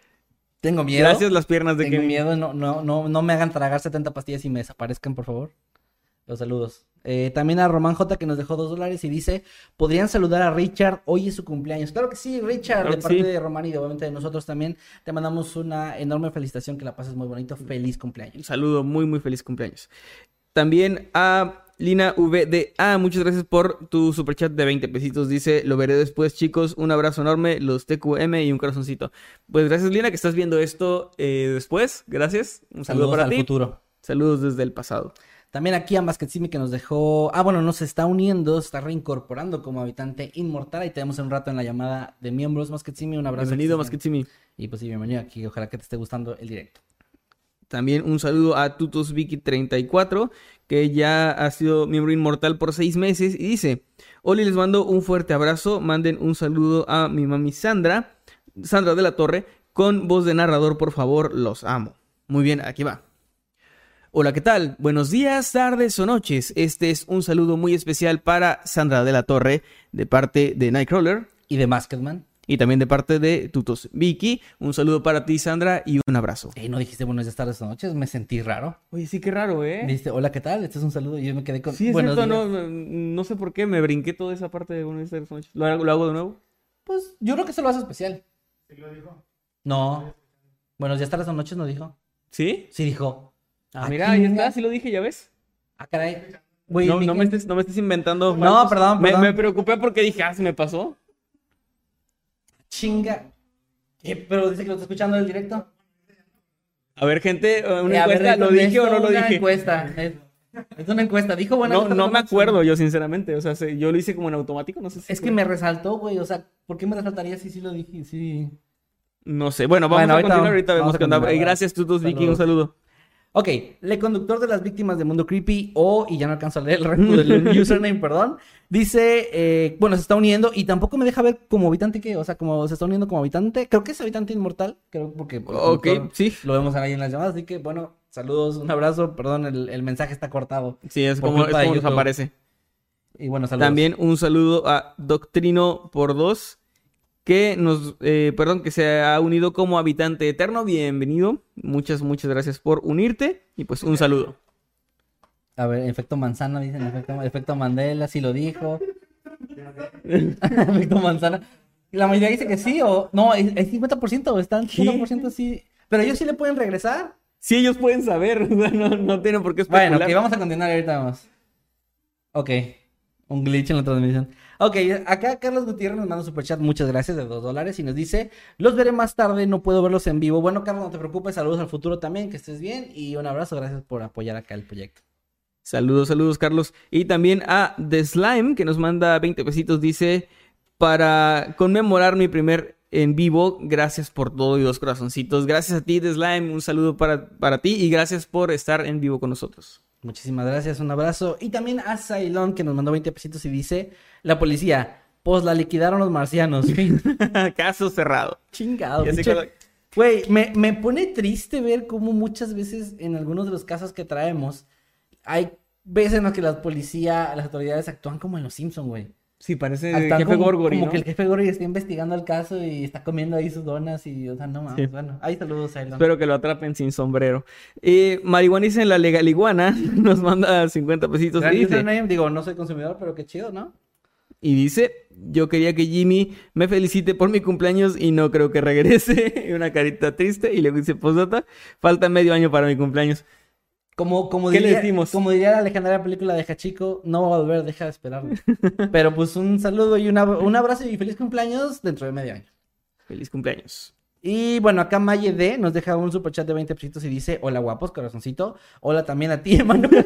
Tengo miedo. Gracias, las piernas de Tengo Kevin. miedo, no, no, no, no me hagan tragar setenta pastillas y me desaparezcan, por favor. Los saludos. Eh, también a Román J, que nos dejó dos dólares y dice, ¿podrían saludar a Richard? Hoy es su cumpleaños. Claro que sí, Richard, claro de parte sí. de Román y de, obviamente de nosotros también. Te mandamos una enorme felicitación, que la pases muy bonito. Feliz cumpleaños. Un saludo, muy, muy feliz cumpleaños. También a Lina V D A, muchas gracias por tu superchat de veinte pesitos. Dice, lo veré después, chicos. Un abrazo enorme, los T Q M y un corazoncito. Pues gracias, Lina, que estás viendo esto eh, después. Gracias. Un saludo Saludos para al ti. futuro. Saludos desde el pasado. También aquí a Masketsimi que nos dejó... Ah, bueno, nos está uniendo, está reincorporando como habitante inmortal. Ahí tenemos un rato en la llamada de miembros. Masketsimi, un abrazo. Bienvenido, Masketsimi. Y pues sí, bienvenido aquí. Ojalá que te esté gustando el directo. También un saludo a Tutos Vicky treinta y cuatro, que ya ha sido miembro inmortal por seis meses. Y dice, Oli, les mando un fuerte abrazo. Manden un saludo a mi mami Sandra, Sandra de la Torre, con voz de narrador, por favor, los amo. Muy bien, aquí va. Hola, ¿qué tal? Buenos días, tardes o noches. Este es un saludo muy especial para Sandra de la Torre, de parte de Nightcrawler. Y de Masketman. Y también de parte de Tutos Vicky. Un saludo para ti, Sandra, y un abrazo. Eh, no dijiste buenos días, tardes o noches, me sentí raro. Oye, sí, qué raro, ¿eh? Dijiste, hola, ¿qué tal? Este es un saludo y yo me quedé con... Sí, es buenos cierto, días. no, no sé por qué me brinqué toda esa parte de buenos días, tardes o noches. ¿Lo hago, lo hago de nuevo? Pues yo creo que se lo hace especial. ¿Sí lo dijo? No. Buenos días, tardes o noches no dijo. ¿Sí? Sí dijo. Ah, mira, ahí está, sí lo dije, ¿ya ves? Ah, caray. Güey, No, mi no, me gente- estés, no me estés inventando. No, falsos. perdón, Me, perdón. me preocupé porque dije, ah, se me pasó. Chinga. ¿Qué? Pero dice que lo está escuchando en el directo. A ver, gente, una Eh, a ver, encuesta, ¿lo es dije o no lo una dije? encuesta. Es, es una encuesta. Dijo bueno. No, no me acuerdo yo, sinceramente. O sea, se- yo lo hice como en automático, no sé si... Es que me resaltó, güey. O sea, ¿por qué me resaltaría si sí lo dije? Sí. No sé. Bueno, vamos Bueno, a ahorita continuar, vamos- ahorita vamos vemos a qué onda. continuar, Eh, va. Gracias, Tutos Vicky, un Saludos. saludo. Ok, le conductor de las víctimas de Mundo Creepy, o, y ya no alcanzo a leer el resto del username, perdón, dice, eh, bueno, se está uniendo y tampoco me deja ver como habitante que, o sea, como se está uniendo como habitante, creo que es habitante inmortal, creo, porque por el Ok, conductor sí. lo vemos ahí en las llamadas, así que, bueno, saludos, un abrazo, perdón, el, el mensaje está cortado. Sí, es Por como, es culpa de como nos YouTube. aparece. Y bueno, saludos. También un saludo a Doctrino por dos, que nos, eh, perdón, que se ha unido como habitante eterno. Bienvenido. Muchas, muchas gracias por unirte. Y pues un saludo. A ver, efecto manzana, dicen, efecto, efecto Mandela, sí lo dijo. Efecto manzana. La mayoría dice que sí, o no, es, es cincuenta por ciento, están cincuenta por ciento sí. Pero ellos sí le pueden regresar. Sí, ellos pueden saber. O sea, no, no tienen por qué especular. Bueno, ok, vamos a continuar ahorita vamos. Ok, un glitch en la transmisión. Ok, acá Carlos Gutiérrez nos manda un superchat, muchas gracias, de dos dólares, y nos dice, los veré más tarde, no puedo verlos en vivo. Bueno, Carlos, no te preocupes, saludos al futuro también, que estés bien, y un abrazo, gracias por apoyar acá el proyecto. Saludos, saludos, Carlos. Y también a The Slime, que nos manda veinte pesitos. Dice, para conmemorar mi primer en vivo, gracias por todo y dos corazoncitos. Gracias a ti, The Slime, un saludo para, para ti y gracias por estar en vivo con nosotros. Muchísimas gracias, un abrazo. Y también a Cylon, que nos mandó veinte pesitos y dice, la policía, pues la liquidaron los marcianos. Caso cerrado. Chingado, Ya sé pinche- cuál- Güey, me, me pone triste ver cómo muchas veces en algunos de los casos que traemos, hay veces en las que la policía, las autoridades actúan como en Los Simpson, güey. Sí, parece Actúan jefe como, Gorgory, como ¿no? que el jefe Gorgory está investigando el caso y está comiendo ahí sus donas y, o sea, no mames, Sí. bueno. Ahí saludos, Cylon. Espero que lo atrapen sin sombrero. Eh, Marihuaniza en la legaliguana nos manda cincuenta pesitos Gran y dice, username, digo, no soy consumidor, pero qué chido, ¿no? y dice, yo quería que Jimmy me felicite por mi cumpleaños y no creo que regrese. Y una carita triste y le dice, postdata, falta medio año para mi cumpleaños. Como, como, ¿Qué le diría, decimos? como diría la legendaria película de Hachiko, no va a volver, deja de esperarlo. Pero pues un saludo y una- un abrazo y feliz cumpleaños dentro de medio año. Feliz cumpleaños. Y bueno, acá Maye D nos deja un superchat de veinte pesitos y dice, hola guapos, corazoncito. Hola también a ti, Emanuel.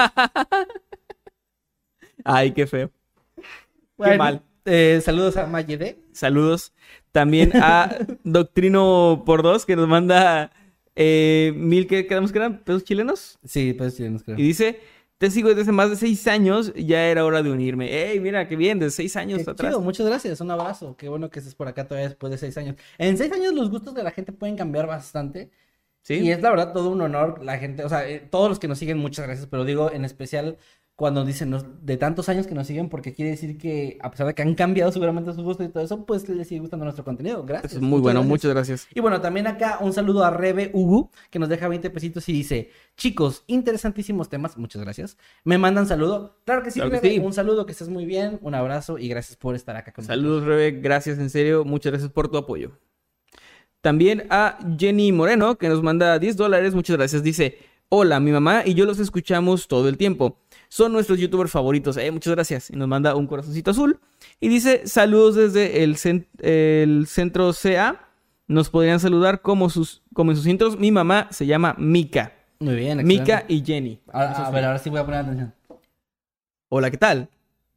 Ay, qué feo. Bueno, mal. eh, saludos a Maye D. Saludos. También a Doctrino por dos, que nos manda eh, mil, ¿qué quedamos que eran? ¿Pesos chilenos? Sí, pues chilenos creo. Y dice, te sigo desde hace más de seis años, ya era hora de unirme. ¡Ey, mira, qué bien! Desde seis años Qué atrás. chido, muchas gracias, un abrazo. Qué bueno que estés por acá todavía después de seis años. En seis años los gustos de la gente pueden cambiar bastante. ¿Sí? Y es la verdad todo un honor la gente, o sea, eh, todos los que nos siguen, muchas gracias, pero digo en especial cuando dicen nos- de tantos años que nos siguen, porque quiere decir que a pesar de que han cambiado seguramente sus gustos y todo eso, pues les sigue gustando nuestro contenido. Gracias. Eso es muy bueno, gracias. muchas gracias. Y bueno, también acá un saludo a Rebe Ugu, que nos deja veinte pesitos y dice, chicos, interesantísimos temas, muchas gracias. Me mandan saludo. Claro que sí, Claro que Rebe, sí. un saludo, que estés muy bien, un abrazo y gracias por estar acá con nosotros. Saludos, Rebe. Gracias, en serio. Muchas gracias por tu apoyo. También a Jenny Moreno, que nos manda diez dólares. Muchas gracias. Dice, Hola, mi mamá y yo los escuchamos todo el tiempo. Son nuestros youtubers favoritos. Eh, muchas gracias. Y nos manda un corazoncito azul. Y dice, saludos desde el, cent el centro C A. Nos podrían saludar como, sus, como en sus intros. Mi mamá se llama Mika. Muy bien, excelente. Mika y Jenny. A, a ver, ahora sí voy a poner atención. Hola, ¿qué tal?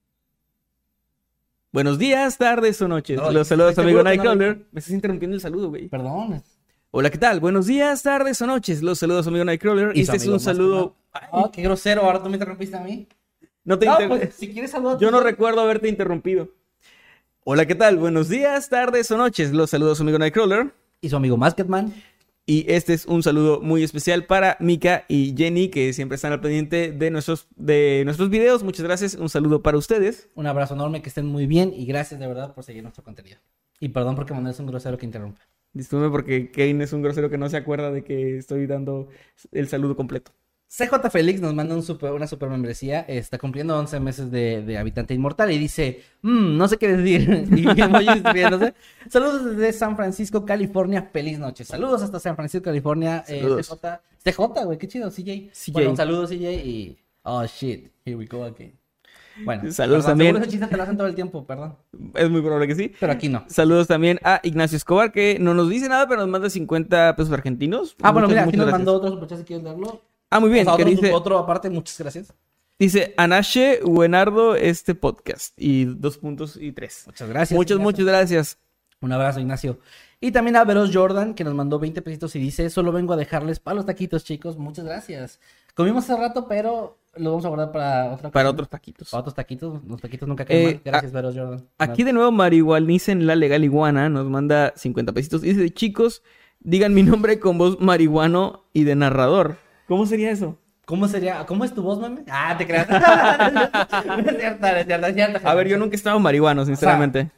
Buenos días, tardes o noches. No, Los saludos a estoy amigo seguro que no Nightcrawler. lo- Me estás interrumpiendo el saludo, güey. Perdón. Hola, ¿qué tal? Buenos días, tardes o noches. Los saludos a amigo Nightcrawler. Y Y su este es amigo un saludo... Masterman. Ah, qué grosero. Ahora tú me interrumpiste a mí. No te No, inter- pues, si quieres saludar. Yo no recuerdo haberte interrumpido. Hola, ¿qué tal? Buenos días, tardes o noches. Los saludos a amigo Nightcrawler. Y su amigo Masketman. Y este es un saludo muy especial para Mika y Jenny, que siempre están al pendiente de nuestros, de nuestros videos. Muchas gracias. Un saludo para ustedes. Un abrazo enorme, que estén muy bien. Y gracias de verdad por seguir nuestro contenido. Y perdón porque Manuel es un grosero que interrumpe. Disculpe porque Kane es un grosero que no se acuerda de que estoy dando el saludo completo. C J Félix nos manda un super, una super membresía. Está cumpliendo once meses de, de habitante inmortal y dice: mmm, no sé qué decir. Y emojis riéndose. Saludos desde San Francisco, California. Feliz noche. Saludos hasta San Francisco, California. Eh, Saludos. C J. C J, güey, qué chido. C J. C J. Bueno, saludos, C J. Y. Oh shit, here we go again. Bueno, Saludos perdón, también. seguro ese chiste te lo hacen todo el tiempo, perdón. Es muy probable que sí. Pero aquí no. Saludos también a Ignacio Escobar, que no nos dice nada, pero nos manda cincuenta pesos argentinos. Ah, bueno, Muchas, mira, aquí muchas nos gracias. mandó otro superchat si quieres darlo. Ah, muy bien. O sea, que otro, dice, otro aparte, muchas gracias. dice Anache Buenardo este podcast. Y dos puntos y tres. Muchas gracias. Muchas, Ignacio. muchas gracias. Un abrazo, Ignacio. Y también a Veros Jordan, que nos mandó veinte pesitos y dice: solo vengo a dejarles para los taquitos, chicos. Muchas gracias. Comimos hace rato, pero lo vamos a guardar para otra Para ocasión. otros taquitos. Para otros taquitos. Los taquitos nunca caen Eh, mal. Gracias, Veros Jordan. Aquí de nuevo Marihuanicen la legal iguana nos manda cincuenta pesitos. Y dice, chicos, digan mi nombre con voz marihuano y de narrador. ¿Cómo sería eso? ¿Cómo sería? ¿Cómo es tu voz, meme? Ah, te creas. No es cierto, no es cierto, es cierto. A ver, yo nunca he estado marihuano, sinceramente.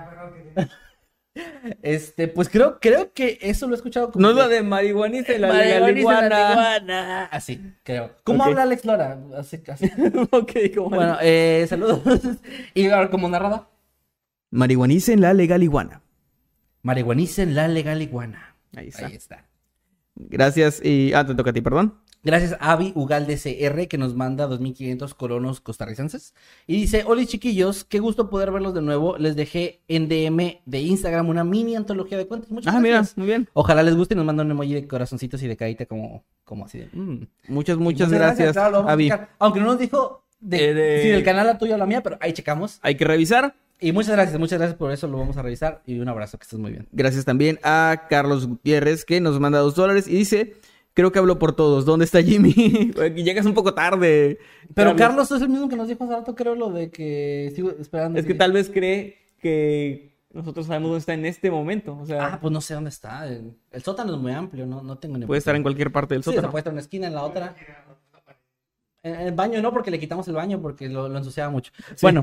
Este, pues creo, creo que eso lo he escuchado como. No es que- la de Marihuanicen la legal Marihuanicen la iguana. iguana. Así, creo. ¿Cómo Ok. habla Alex Lora? Así, así. Ok, ¿cómo? Bueno, eh, saludos. Y ahora, como narrada. Marihuanicen la legal iguana. Marihuanicen la legal iguana. Ahí está. Ahí está. Gracias y... Ah, te toca a ti, perdón. Gracias a Avi Ugalde C R, que nos manda dos mil quinientos colonos costarricenses. Y dice: hola chiquillos, qué gusto poder verlos de nuevo. Les dejé en D M de Instagram una mini antología de cuentos. Muchas Ah, mira, gracias. muy bien. Ojalá les guste y nos manda un emoji de corazoncitos y de carita como, como así de... mm. Muchas, muchas gracias, claro, lo vamos a Avi. checar. Aunque no nos dijo de, Eh, de- si del canal la tuya o la mía, pero ahí checamos. Hay que revisar. Y muchas gracias, muchas gracias por eso, lo vamos a revisar. Y un abrazo, que estés muy bien. Gracias también a Carlos Gutiérrez, que nos manda dos dólares y dice... Creo que hablo por todos. ¿Dónde está Jimmy? Güey, llegas un poco tarde. Pero Carlos es el mismo que nos dijo hace rato, creo, lo de que sigo esperando. Es que tal vez cree que nosotros sabemos dónde está en este momento. O sea, Ah, pues no sé dónde está. El, el sótano es muy amplio, no, no tengo ni puede estar en cualquier parte del Sí, o sea, sótano. puede estar en una esquina, en la otra. En, en el baño no, porque le quitamos el baño porque lo, lo ensuciaba mucho. Bueno.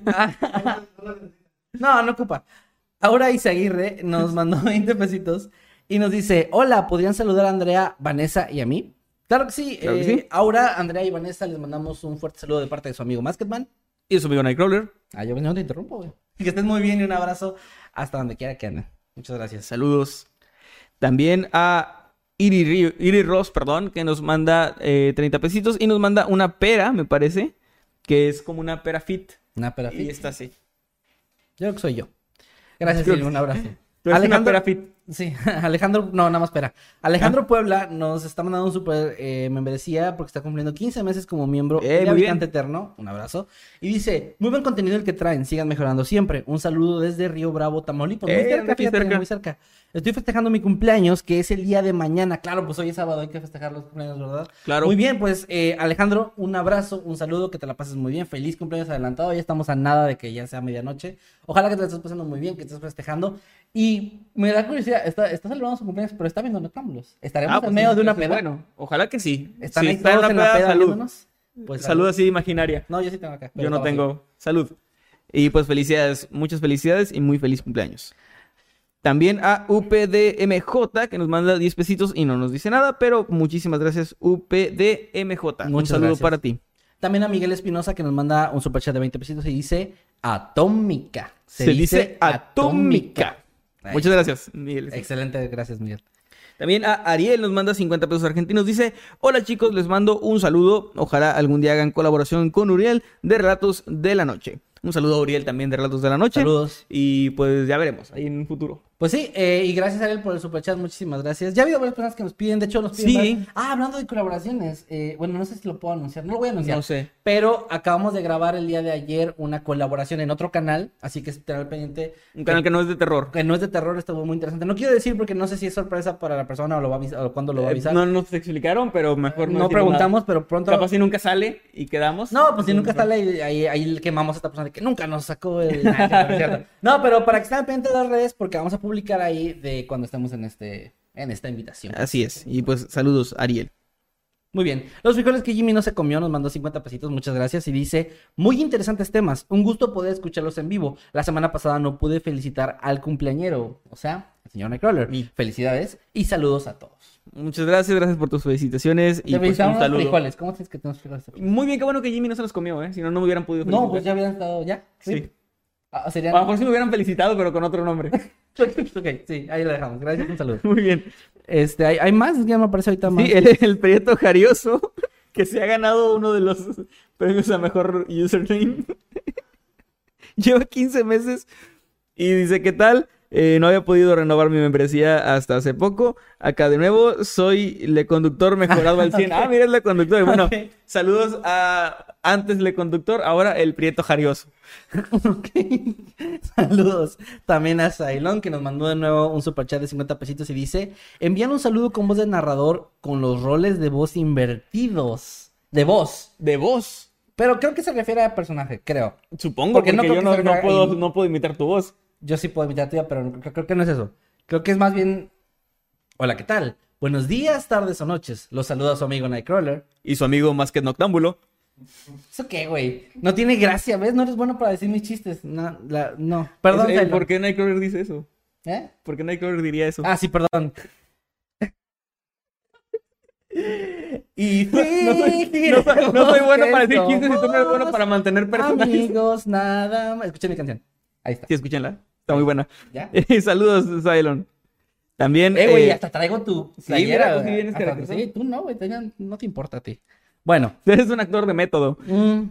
No, no ocupa. Ahora Isaguirre nos mandó veinte pesitos y nos dice: hola, ¿podrían saludar a Andrea, Vanessa y a mí? Claro que sí. Claro que eh, sí. Aura, Andrea y Vanessa les mandamos un fuerte saludo de parte de su amigo Masketman. Y su amigo Nightcrawler. Ah, yo no te interrumpo, güey. Que estén muy bien y un abrazo hasta donde quiera que anden. Muchas gracias. Saludos. También a Iri, Ri- Iri Ross, perdón, que nos manda eh, treinta pesitos y nos manda una pera, me parece, que es como una pera fit. Una pera Y fit. está así. Yo creo que soy yo. Gracias, Creo Silvio, que un abrazo. Tú eres una Alejandro- pera fit. Sí, Alejandro, no, nada más espera. Alejandro Puebla nos está mandando un super eh, membresía porque está cumpliendo quince meses como miembro Eh, de muy bien. Habitante Eterno. Un abrazo. Y dice: muy buen contenido el que traen, sigan mejorando siempre. Un saludo desde Río Bravo, Tamaulipas. Muy Eh, cerca, aquí fíjate, cerca. muy cerca. Estoy festejando mi cumpleaños, que es el día de mañana. Claro, pues hoy es sábado, hay que festejar los cumpleaños, ¿verdad? Claro. Muy bien, pues eh, Alejandro, un abrazo, un saludo, que te la pases muy bien. Feliz cumpleaños adelantado, ya estamos a nada de que ya sea medianoche. Ojalá que te la estés pasando muy bien, que estés festejando. Y me da curiosidad, está, está celebrando su cumpleaños, pero está viendo Noctámbulos. Estaremos Ah, en pues medio eso- de una eso es peda. Bueno, ojalá que sí. ¿Están Si ahí está todos en la peda salud. viéndonos? Pues Salud así imaginaria. No, yo sí tengo acá. pero Yo no estamos ahí. tengo. Salud. Y pues felicidades, muchas felicidades y muy feliz cumpleaños. También a U P D M J, que nos manda diez pesitos y no nos dice nada, pero muchísimas gracias, U P D M J. Un Muchas saludo gracias. para ti. También a Miguel Espinosa, que nos manda un superchat de veinte pesitos y dice: Atómica. Se, dice atómica. Ahí Muchas gracias, Miguel. Excelente, gracias, Miguel. También a Ariel nos manda cincuenta pesos argentinos. Dice, hola chicos, les mando un saludo. Ojalá algún día hagan colaboración con Uriel de Relatos de la Noche. Un saludo a Uriel también de Relatos de la Noche. Saludos. Y pues ya veremos ahí en un futuro. Pues sí, eh, y gracias a él por el superchat, muchísimas gracias. Ya ha habido varias personas que nos piden, de hecho nos piden... Sí. varias- Ah, hablando de colaboraciones, eh, bueno, no sé si lo puedo anunciar, no lo voy a anunciar. No sé. Pero acabamos de grabar el día de ayer una colaboración en otro canal, así que estar al pendiente. Un canal que no es de terror. Que no es de terror, estuvo muy interesante. No quiero decir porque no sé si es sorpresa para la persona o lo va a avisar, o cuándo lo va a Eh, avisar. no nos explicaron, pero mejor no No decimos preguntamos, nada. pero pronto... Capaz si nunca sale y quedamos. No, pues si nunca está ahí, ahí, ahí quemamos a esta persona de que nunca nos sacó el... Nah, no, es cierto. No, pero para que estén pendientes de las redes, porque vamos a publicar ahí de cuando estemos en este en esta invitación. Así es. Y pues saludos, Ariel. Muy bien. Los frijoles que Jimmy no se comió nos mandó cincuenta pesitos, muchas gracias. Y dice, muy interesantes temas, un gusto poder escucharlos en vivo. La semana pasada no pude felicitar al cumpleañero, o sea, al señor Nightcrawler. Y- Felicidades y saludos a todos. Muchas gracias, gracias por tus felicitaciones. Y Te pues, felicitamos un los saludo. frijoles. ¿Cómo tienes que tenemos frijoles? Muy bien, qué bueno que Jimmy no se los comió, ¿eh? Si no, no me hubieran podido felicitar. No, pues ya hubieran estado, ¿ya? Sí. Ah, A serían... lo mejor sí me hubieran felicitado, pero con otro nombre. Ok, sí, ahí lo dejamos. Gracias, un saludo. Muy bien. Este, ¿hay, hay más? Ya me aparece ahorita más. Sí, el, el Prieto Jarioso, que se ha ganado uno de los premios a mejor username. Lleva quince meses y dice, ¿qué tal? Eh, no había podido renovar mi membresía hasta hace poco. Acá de nuevo, soy Le Conductor mejorado al cien. Ah, mira, es Le Conductor. Y bueno, Ok. saludos a antes Le Conductor, ahora el Prieto Jarioso. Ok. Saludos también a Sailón, que nos mandó de nuevo un superchat de cincuenta pesitos y dice, envían un saludo con voz de narrador con los roles de voz invertidos. De voz. De voz. Pero creo que se refiere a personaje, creo. Supongo, Porque porque, no creo yo que no, se no vea puedo, ahí. no puedo imitar tu voz. Yo sí puedo imitar tuya, pero creo, creo que no es eso. Creo que es más bien... Hola, ¿qué tal? Buenos días, tardes o noches. Los saluda su amigo Nightcrawler. Y su amigo más que Noctámbulo. ¿Eso qué, güey? No tiene gracia, ¿ves? No eres bueno para decir mis chistes. No, la- no. Perdón, Es- eh, Sailón. ¿Por qué Nightcrawler dice eso? ¿Eh? ¿Por qué Nightcrawler diría eso? Ah, sí, perdón. Y No soy, no soy- no soy bueno para decir chistes y tú no eres bueno para mantener personajes. Amigos, nada más. Escuchen mi canción. Ahí está. Sí, escúchenla. Está muy buena. ¿Ya? Eh, saludos, Cylon. También. Eh, güey, eh, hasta traigo tu sí, playera. mira, tú sí güey. vienes Hasta- caracterizado. Sí, tú no, güey. te- No te importa a ti. Bueno. Eres un actor de método. mm,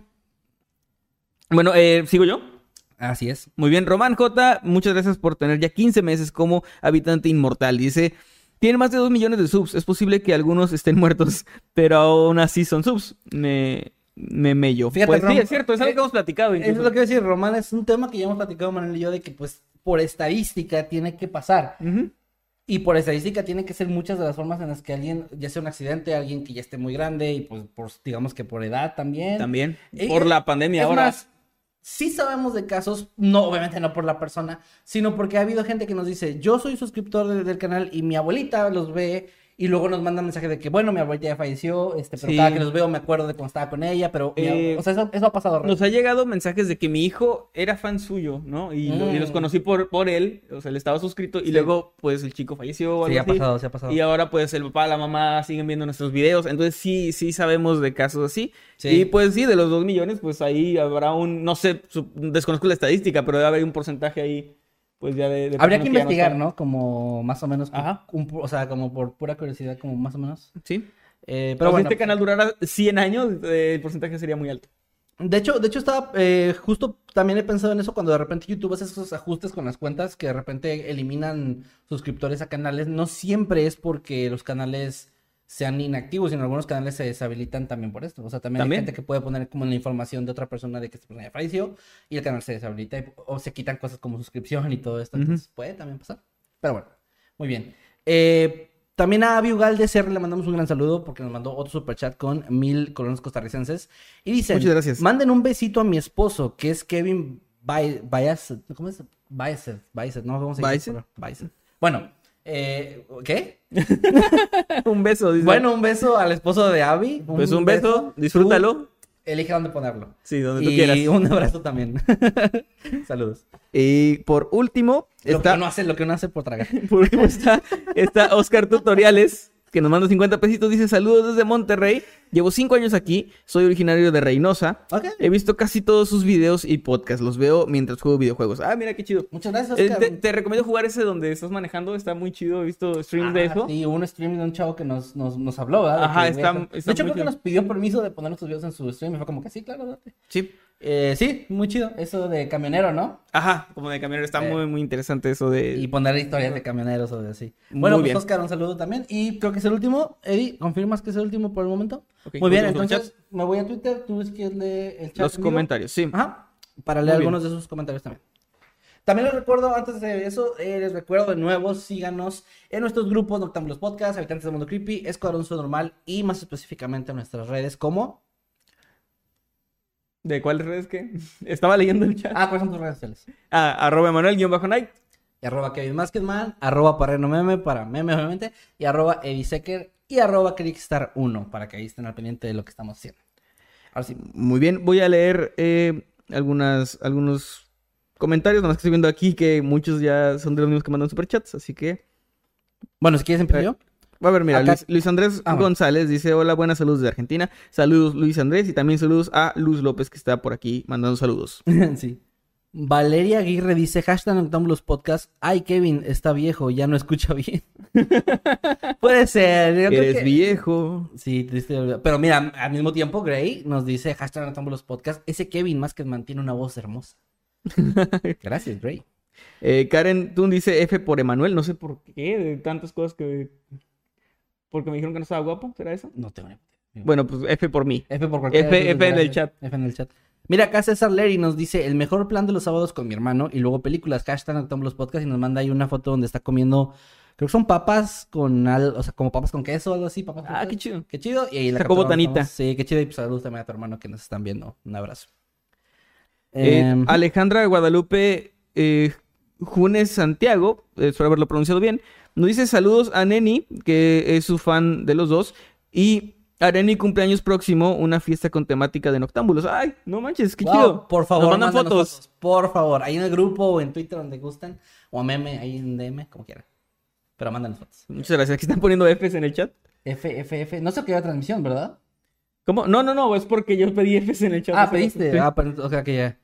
Bueno, eh, ¿sigo yo? así es. Muy bien, Román J, muchas gracias por tener ya quince meses como habitante inmortal. Dice, tiene más de dos millones de subs. Es posible que algunos estén muertos, pero aún así son subs. Me, me mello. Fíjate, Pues sí, Rom- es cierto, es algo que hemos platicado. Eso es incluso. lo que iba a decir, Román. Es un tema que ya hemos platicado, Manuel y yo, de que, pues, por estadística tiene que pasar. Ujú. Y por estadística tiene que ser muchas de las formas en las que alguien, ya sea un accidente, alguien que ya esté muy grande, y pues, por, digamos que por edad también. También. Eh, Por la pandemia Es ahora. más, sí sabemos de casos, no, obviamente no por la persona, sino porque ha habido gente que nos dice, yo soy suscriptor de- del canal y mi abuelita los ve y luego nos manda mensaje de que, bueno, mi abuelita ya falleció, este, pero Sí. cada que los veo me acuerdo de cuando estaba con ella, pero, mi ab- Eh, o sea, eso, eso ha pasado. real. Nos ha llegado mensajes de que mi hijo era fan suyo, ¿no? Y, lo- y los Mm. conocí por, por él, o sea, él estaba suscrito y Sí. luego, pues, el chico falleció o Sí, algo ha así. pasado, sí ha pasado. Y ahora, pues, el papá, la mamá siguen viendo nuestros videos. Entonces, sí, sí sabemos de casos así. Sí. Y, pues, sí, de los dos millones, pues, ahí habrá un, no sé, su- desconozco la estadística, pero debe haber un porcentaje ahí, pues, ya de... de Habría personas que ya no investigar, están. ¿no? Como más o menos, como Ajá. un pu- o sea, como por pura curiosidad, como más o menos. Sí. Eh, Pero pero si bueno, este canal durara cien años, eh, el porcentaje sería muy alto. De hecho, de hecho estaba, eh, justo también he pensado en eso cuando de repente YouTube hace esos ajustes con las cuentas que de repente eliminan suscriptores a canales. No siempre es porque los canales sean inactivos, sino algunos canales se deshabilitan también por esto. O sea, también, ¿También? hay gente que puede poner como la información de otra persona de que esta persona ya falleció y el canal se deshabilita y- o se quitan cosas como suscripción y todo esto. Entonces puede también pasar. Pero bueno, muy bien. Eh, también a Avi Ugalde C R le mandamos un gran saludo porque nos mandó otro superchat con mil colones costarricenses. Y dice, Muchas gracias. manden un besito a mi esposo, que es Kevin Baez. ¿Cómo es? Baez, Baez, no, ¿cómo se dice? ¿Baez? Baez. Bueno, eh, ¿qué? Un beso, dice. Bueno, un beso al esposo de Avi. Pues un beso, disfrútalo. Tú elige dónde ponerlo. Sí, donde tú Y quieras. un abrazo también. Saludos. Y por último, Lo está, que uno hace, lo que uno hace por tragar. por último está, está Oscar Tutoriales, que nos manda cincuenta pesitos, dice saludos desde Monterrey. llevo cinco años aquí, soy originario de Reynosa. Ok. He visto casi todos sus videos y podcasts, los veo mientras juego videojuegos. Ah, mira qué chido. Muchas gracias, Eh, Oscar. te, te recomiendo jugar ese donde estás manejando, está muy chido, he visto streams de Ah, eso. Sí, hubo un stream de un chavo que nos, nos, nos habló, ¿verdad? De Ajá, que, está- güey, está de hecho, muy creo que chido. nos pidió permiso de poner nuestros videos en su stream y fue como que sí, claro, date. Sí. Eh, sí, muy chido. Eso de camionero, ¿no? Ajá, como de camionero, está Eh, muy, muy interesante eso de... Y poner historias de camioneros o de así. Muy Bueno, pues bien. Oscar, un saludo también. Y creo que es el último. Eddie, ¿confirmas que es el último por el momento? Ok, Muy bien, último entonces me voy a Twitter. Tú ves que lee el chat. Los en vivo. comentarios, sí. Ajá. Para Muy leer bien. algunos de sus comentarios también. También les recuerdo, antes de eso, eh, les recuerdo de nuevo, síganos en nuestros grupos Noctámbulos Podcast, Habitantes del Mundo Creepy, Escuadrón Normal y más específicamente en nuestras redes como... ¿De cuáles redes que? Estaba leyendo el chat. Ah, ¿cuáles son tus redes sociales? Ah, arroba Emanuel-Night. Y arroba Kevin Maskedman, arroba Parreno Meme para meme obviamente, y arroba Edisecker y arroba Crickstar uno para que ahí estén al pendiente de lo que estamos haciendo. Ahora sí. Muy bien, voy a leer eh, algunas, algunos comentarios, nada más que estoy viendo aquí que muchos ya son de los mismos que mandan superchats, así que... Bueno, si quieres empiezo yo. Va a ver, mira, Acá- Luis, Luis Andrés Ah, bueno. González dice, hola, buenas saludos de Argentina. Saludos, Luis Andrés, y también saludos a Luz López, que está por aquí mandando saludos. Sí. Valeria Aguirre dice, hashtag Noctámbulos Podcast, ay Kevin, está viejo, ya no escucha bien. Puede ser. Yo creo Eres que- viejo. Sí, triste, pero mira, al mismo tiempo Gray nos dice, hashtag Noctámbulos Podcast, ese Kevin Maskedman tiene una voz hermosa. Gracias, Gray. Eh, Karen Tun dice F por Emanuel, no sé por qué, de tantas cosas que... Porque me dijeron que no estaba guapo, ¿será eso? No tengo ni idea. Bueno, pues F por mí. F por cualquier F- F en el chat. F en el chat. Mira, acá César Leri nos dice el mejor plan de los sábados con mi hermano y luego películas, hashtag Noctámbulos Podcast y nos manda ahí una foto donde está comiendo, creo que son papas con al, o sea, como papas con queso o algo así, papas con Ah, queso. qué chido. Qué chido. Y ahí la Sacó captura botanita. estamos- Sí, qué chido. Y pues saludos también a tu hermano que nos están viendo. Un abrazo. Eh, Em, Alejandra Guadalupe eh, Junes Santiago, eh, espero haberlo pronunciado bien, nos dice saludos a Neni, que es su fan de los dos, y a Neni cumpleaños próximo, una fiesta con temática de noctámbulos. Ay, no manches, qué wow, chido. por favor, Nos mandan mándanos fotos. Por favor, ahí en el grupo o en Twitter donde gusten. O a meme, ahí en D M, como quieran. Pero mándanos fotos. Muchas gracias. Aquí están poniendo Fs en el chat. F, F, F. No sé qué era transmisión, ¿verdad? ¿Cómo? No, no, no, es porque yo pedí Fs en el chat. Ah, hace pediste. rato. Sí. Ah, pero, o sea que ya.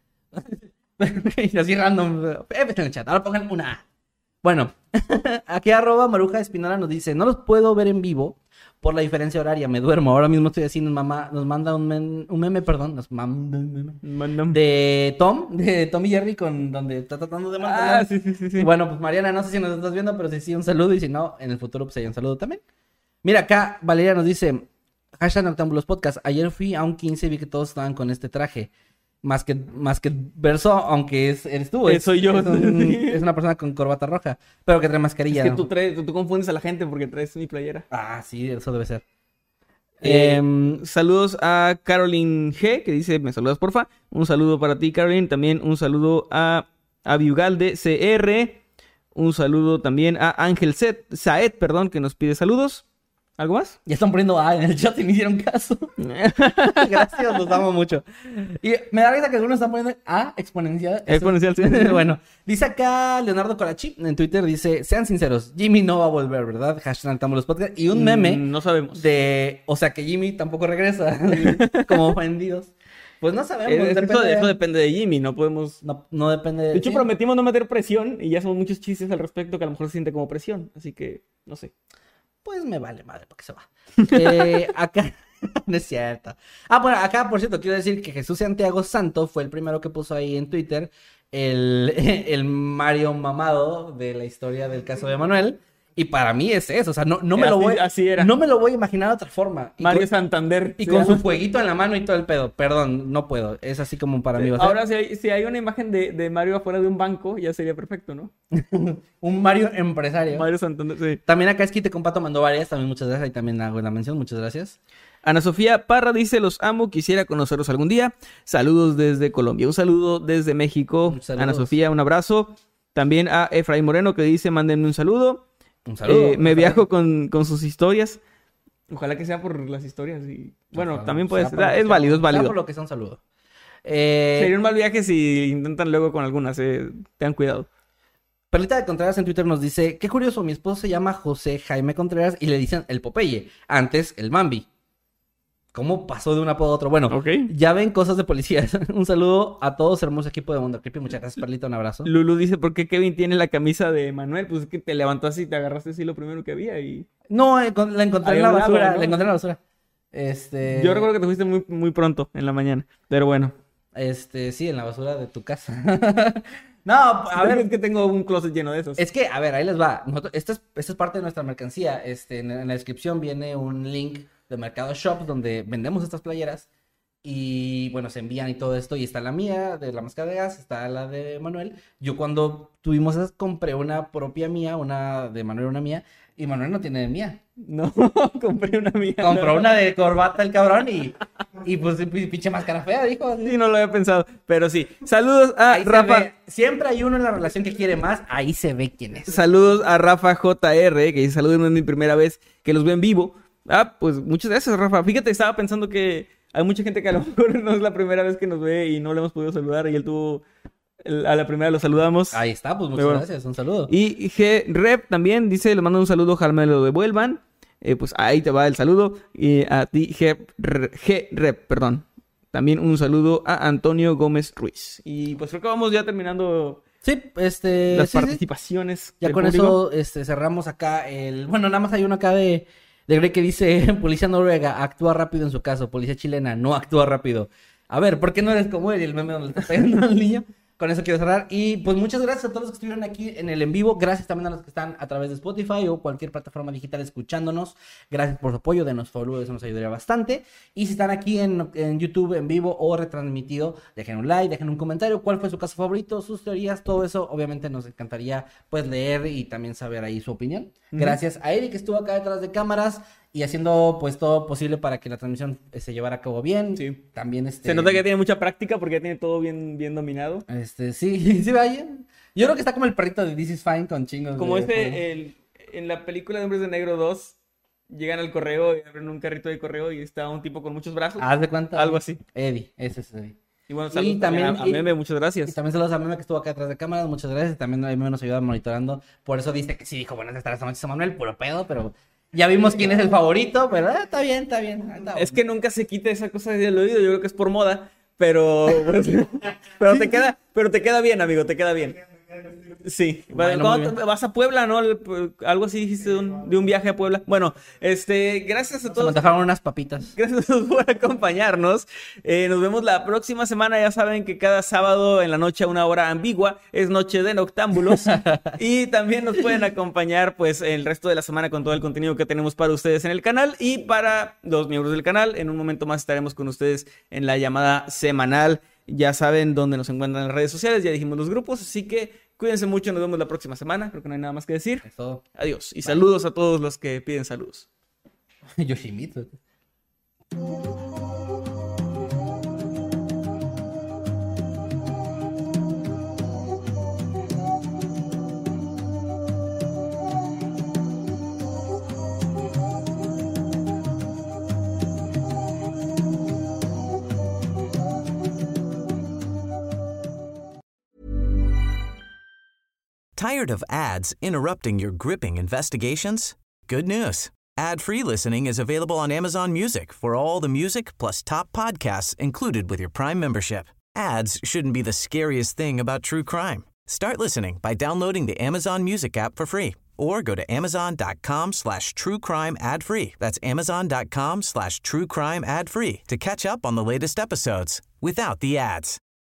Y así random. F en el chat. Ahora pongan una A. Bueno, aquí arroba Maruja Espinola nos dice, no los puedo ver en vivo por la diferencia horaria, me duermo. Ahora mismo estoy así, nos, mamá, nos manda un, men- un meme, perdón, nos manda un meme. Mandan- De Tom, de Tom y Jerry, con donde está tratando de mantener. Ah, sí, sí, sí. sí. Y bueno, pues Mariana, no sé si nos estás viendo, pero si sí, un saludo. Y si no, en el futuro, pues hay un saludo también. Mira, acá Valeria nos dice, hashtag Noctámbulos Podcast. Ayer fui a un quince y vi que todos estaban con este traje. Más que, más que verso, aunque es, eres tú. Eh, Es, soy yo. Es, un- es una persona con corbata roja, pero que trae mascarilla. Es que ¿no? tú, traes, tú, tú confundes a la gente porque traes mi playera. Ah, sí, eso debe ser. Eh, Em, saludos a Caroline G, que dice, me saludas porfa. Un saludo para ti, Caroline. También un saludo a, a Viugalde C R. Un saludo también a Ángel Set, Saed, perdón, que nos pide saludos. ¿Algo más? ya están poniendo A en el chat y me hicieron caso. Gracias, los amo mucho. Y me da risa que algunos están poniendo A exponencial. Eso- Exponencial, sí. Bueno, dice acá Leonardo Corachi en Twitter, dice, sean sinceros, Jimmy no va a volver, ¿verdad? Hashtag Noctámbulos Podcast. Y un meme Mm, no sabemos. de, o sea, que Jimmy tampoco regresa, como ofendidos. Pues no sabemos, Eh, depende eso, de- eso depende de Jimmy, no podemos... No, no depende de... De hecho, sí. prometimos no meter presión y ya son muchos chistes al respecto que a lo mejor se siente como presión. Así que, no sé. Pues me vale madre, porque se va. Eh, acá, no es cierto. Ah, bueno, acá, por cierto, quiero decir que Jesús Santiago Santo fue el primero que puso ahí en Twitter el, el Mario mamado de la historia del caso de Manuel. Y para mí es eso, o sea, no, no me lo Así- voy... así era. No me lo voy a imaginar de otra forma. Y Mario con, Santander. y se con su llama. fueguito en la mano y todo el pedo. Perdón, no puedo. Es así como para mí va a ser. Ahora, si hay, si hay una imagen de, de Mario afuera de un banco, ya sería perfecto, ¿no? Un Mario empresario. Mario Santander, sí. También acá Esquite Compato mandó varias, también muchas gracias. Ahí también hago la mención, muchas gracias. Ana Sofía Parra dice, los amo, quisiera conocerlos algún día. Saludos desde Colombia. Un saludo desde México. Saludos. Ana Sofía, un abrazo. También a Efraín Moreno que dice, mándenme un saludo. Un saludo. Eh, me viajo con, con sus historias. Ojalá que sea por las historias. Y... Bueno, Ojalá, también puede sea ser. por lo ah, que Es sea, válido, es sea válido. por lo que sea un saludo. Eh, Sería un mal viaje si intentan luego con algunas. Eh. Tengan cuidado. Perlita de Contreras en Twitter nos dice, qué curioso, mi esposo se llama José Jaime Contreras y le dicen el Popeye, antes el Mambi. ¿Cómo pasó de un apodo a otro? Bueno, Ok. ya ven cosas de policías. Un saludo a todos, hermoso equipo de Mundo Creepy. Muchas gracias, Perlita, un abrazo. Lulu dice, ¿por qué Kevin tiene la camisa de Manuel? Pues es que te levantó así, te agarraste así lo primero que había y... No, eh, con- la encontré Ahí en la a un lado, basura, ¿no? la encontré en la basura. Este... Yo recuerdo que te fuiste muy, muy pronto en la mañana, pero bueno. Este, sí, en la basura de tu casa. No, a ver, es que tengo un closet lleno de esos. es que, a ver, ahí les va. Nosotros, esta, es, esta es parte de nuestra mercancía. Este, en, en la descripción viene un link de Mercado Shop donde vendemos estas playeras. Y bueno, se envían y todo esto. Y está la mía, de la máscara de gas, está la de Manuel. Yo cuando tuvimos esas, compré una propia mía, una de Manuel, una mía. Y Manuel no tiene de mía. No, compré una mía. Compró una de corbata el cabrón y, y pues pi- pinche máscara fea, dijo. así. Sí, no lo había pensado, pero sí. Saludos a Ahí se Rafa. ve. Siempre hay uno en la relación que quiere más, ahí se ve quién es. Saludos a Rafa J R, que dice, saludos, no es mi primera vez que los veo en vivo. Ah, pues muchas gracias, Rafa. Fíjate, estaba pensando que hay mucha gente que a lo mejor no es la primera vez que nos ve y no le hemos podido saludar y él tuvo... el- A la primera lo saludamos. Ahí está, pues muchas Pero bueno. gracias, un saludo. Y G-Rep también dice, le mando un saludo, ojalá me lo devuelvan. Eh, pues ahí te va el saludo. Y a ti, G-Rep, perdón. También un saludo a Antonio Gómez Ruiz. Y pues creo que vamos ya terminando Sí, este... las sí, sí. participaciones. Ya del con público. eso este, cerramos acá el... Bueno, nada más hay uno acá de, de Grey que dice, policía noruega, actúa rápido en su caso, policía chilena, no actúa rápido. A ver, ¿por qué no eres como él y el meme donde le está pegando al niño? Con eso quiero cerrar. Y pues muchas gracias a todos los que estuvieron aquí en el en vivo. Gracias también a los que están a través de Spotify o cualquier plataforma digital escuchándonos. Gracias por su apoyo. Denos follow, eso nos ayudaría bastante. Y si están aquí en, en YouTube en vivo o retransmitido, dejen un like, dejen un comentario. ¿Cuál fue su caso favorito? Sus teorías, todo eso. Obviamente nos encantaría pues leer y también saber ahí su opinión. Gracias a Eric que estuvo acá detrás de cámaras y haciendo pues todo posible para que la transmisión eh, se llevara a cabo bien. Sí. También este... Se nota que tiene mucha práctica porque ya tiene todo bien, bien dominado. Este, sí, sí, vaya. Yo creo que está como el perrito de This is Fine con chingos. Como de- este, el, en la película de Hombres de Negro dos, llegan al correo y abren un carrito de correo y está un tipo con muchos brazos. Haz de cuenta. Algo así. Eddie, ese es Eddie. Y bueno, Y saludos también, también- a, a y- Meme, muchas Y gracias. también saludos a Meme que estuvo acá detrás de cámaras, muchas gracias. También a Meme nos ayuda monitorando. Por eso dice que sí, dijo buenas tardes esta noche a Manuel, puro pedo, pero ya vimos quién es el favorito, pero eh, está bien, está bien. Está Es que nunca se quita esa cosa del oído, yo creo que es por moda, pero pues, pero te queda, pero te queda bien, amigo, te queda bien. Sí, Bueno, cuando muy bien. vas a Puebla, ¿no? Algo así dijiste de un, de un viaje a Puebla. Bueno, este, gracias a Se me todos. antojaron unas papitas. Gracias a todos por acompañarnos. Eh, nos vemos la próxima semana. Ya saben que cada sábado en la noche a una hora ambigua es noche de noctámbulos. Y también nos pueden acompañar pues el resto de la semana con todo el contenido que tenemos para ustedes en el canal. Y para los miembros del canal, en un momento más estaremos con ustedes en la llamada semanal. Ya saben dónde nos encuentran en las redes sociales. Ya dijimos los grupos. Así que cuídense mucho. Nos vemos la próxima semana. Creo que no hay nada más que decir. Es todo. Adiós. Y saludos a todos los que piden saludos. Yoshimitsu. Tired of ads interrupting your gripping investigations? Good news. Ad-free listening is available on Amazon Music for all the music plus top podcasts included with your Prime membership. Ads shouldn't be the scariest thing about true crime. Start listening by downloading the Amazon Music app for free or go to amazon.com slash true crime ad free. That's amazon.com slash true crime ad free to catch up on the latest episodes without the ads.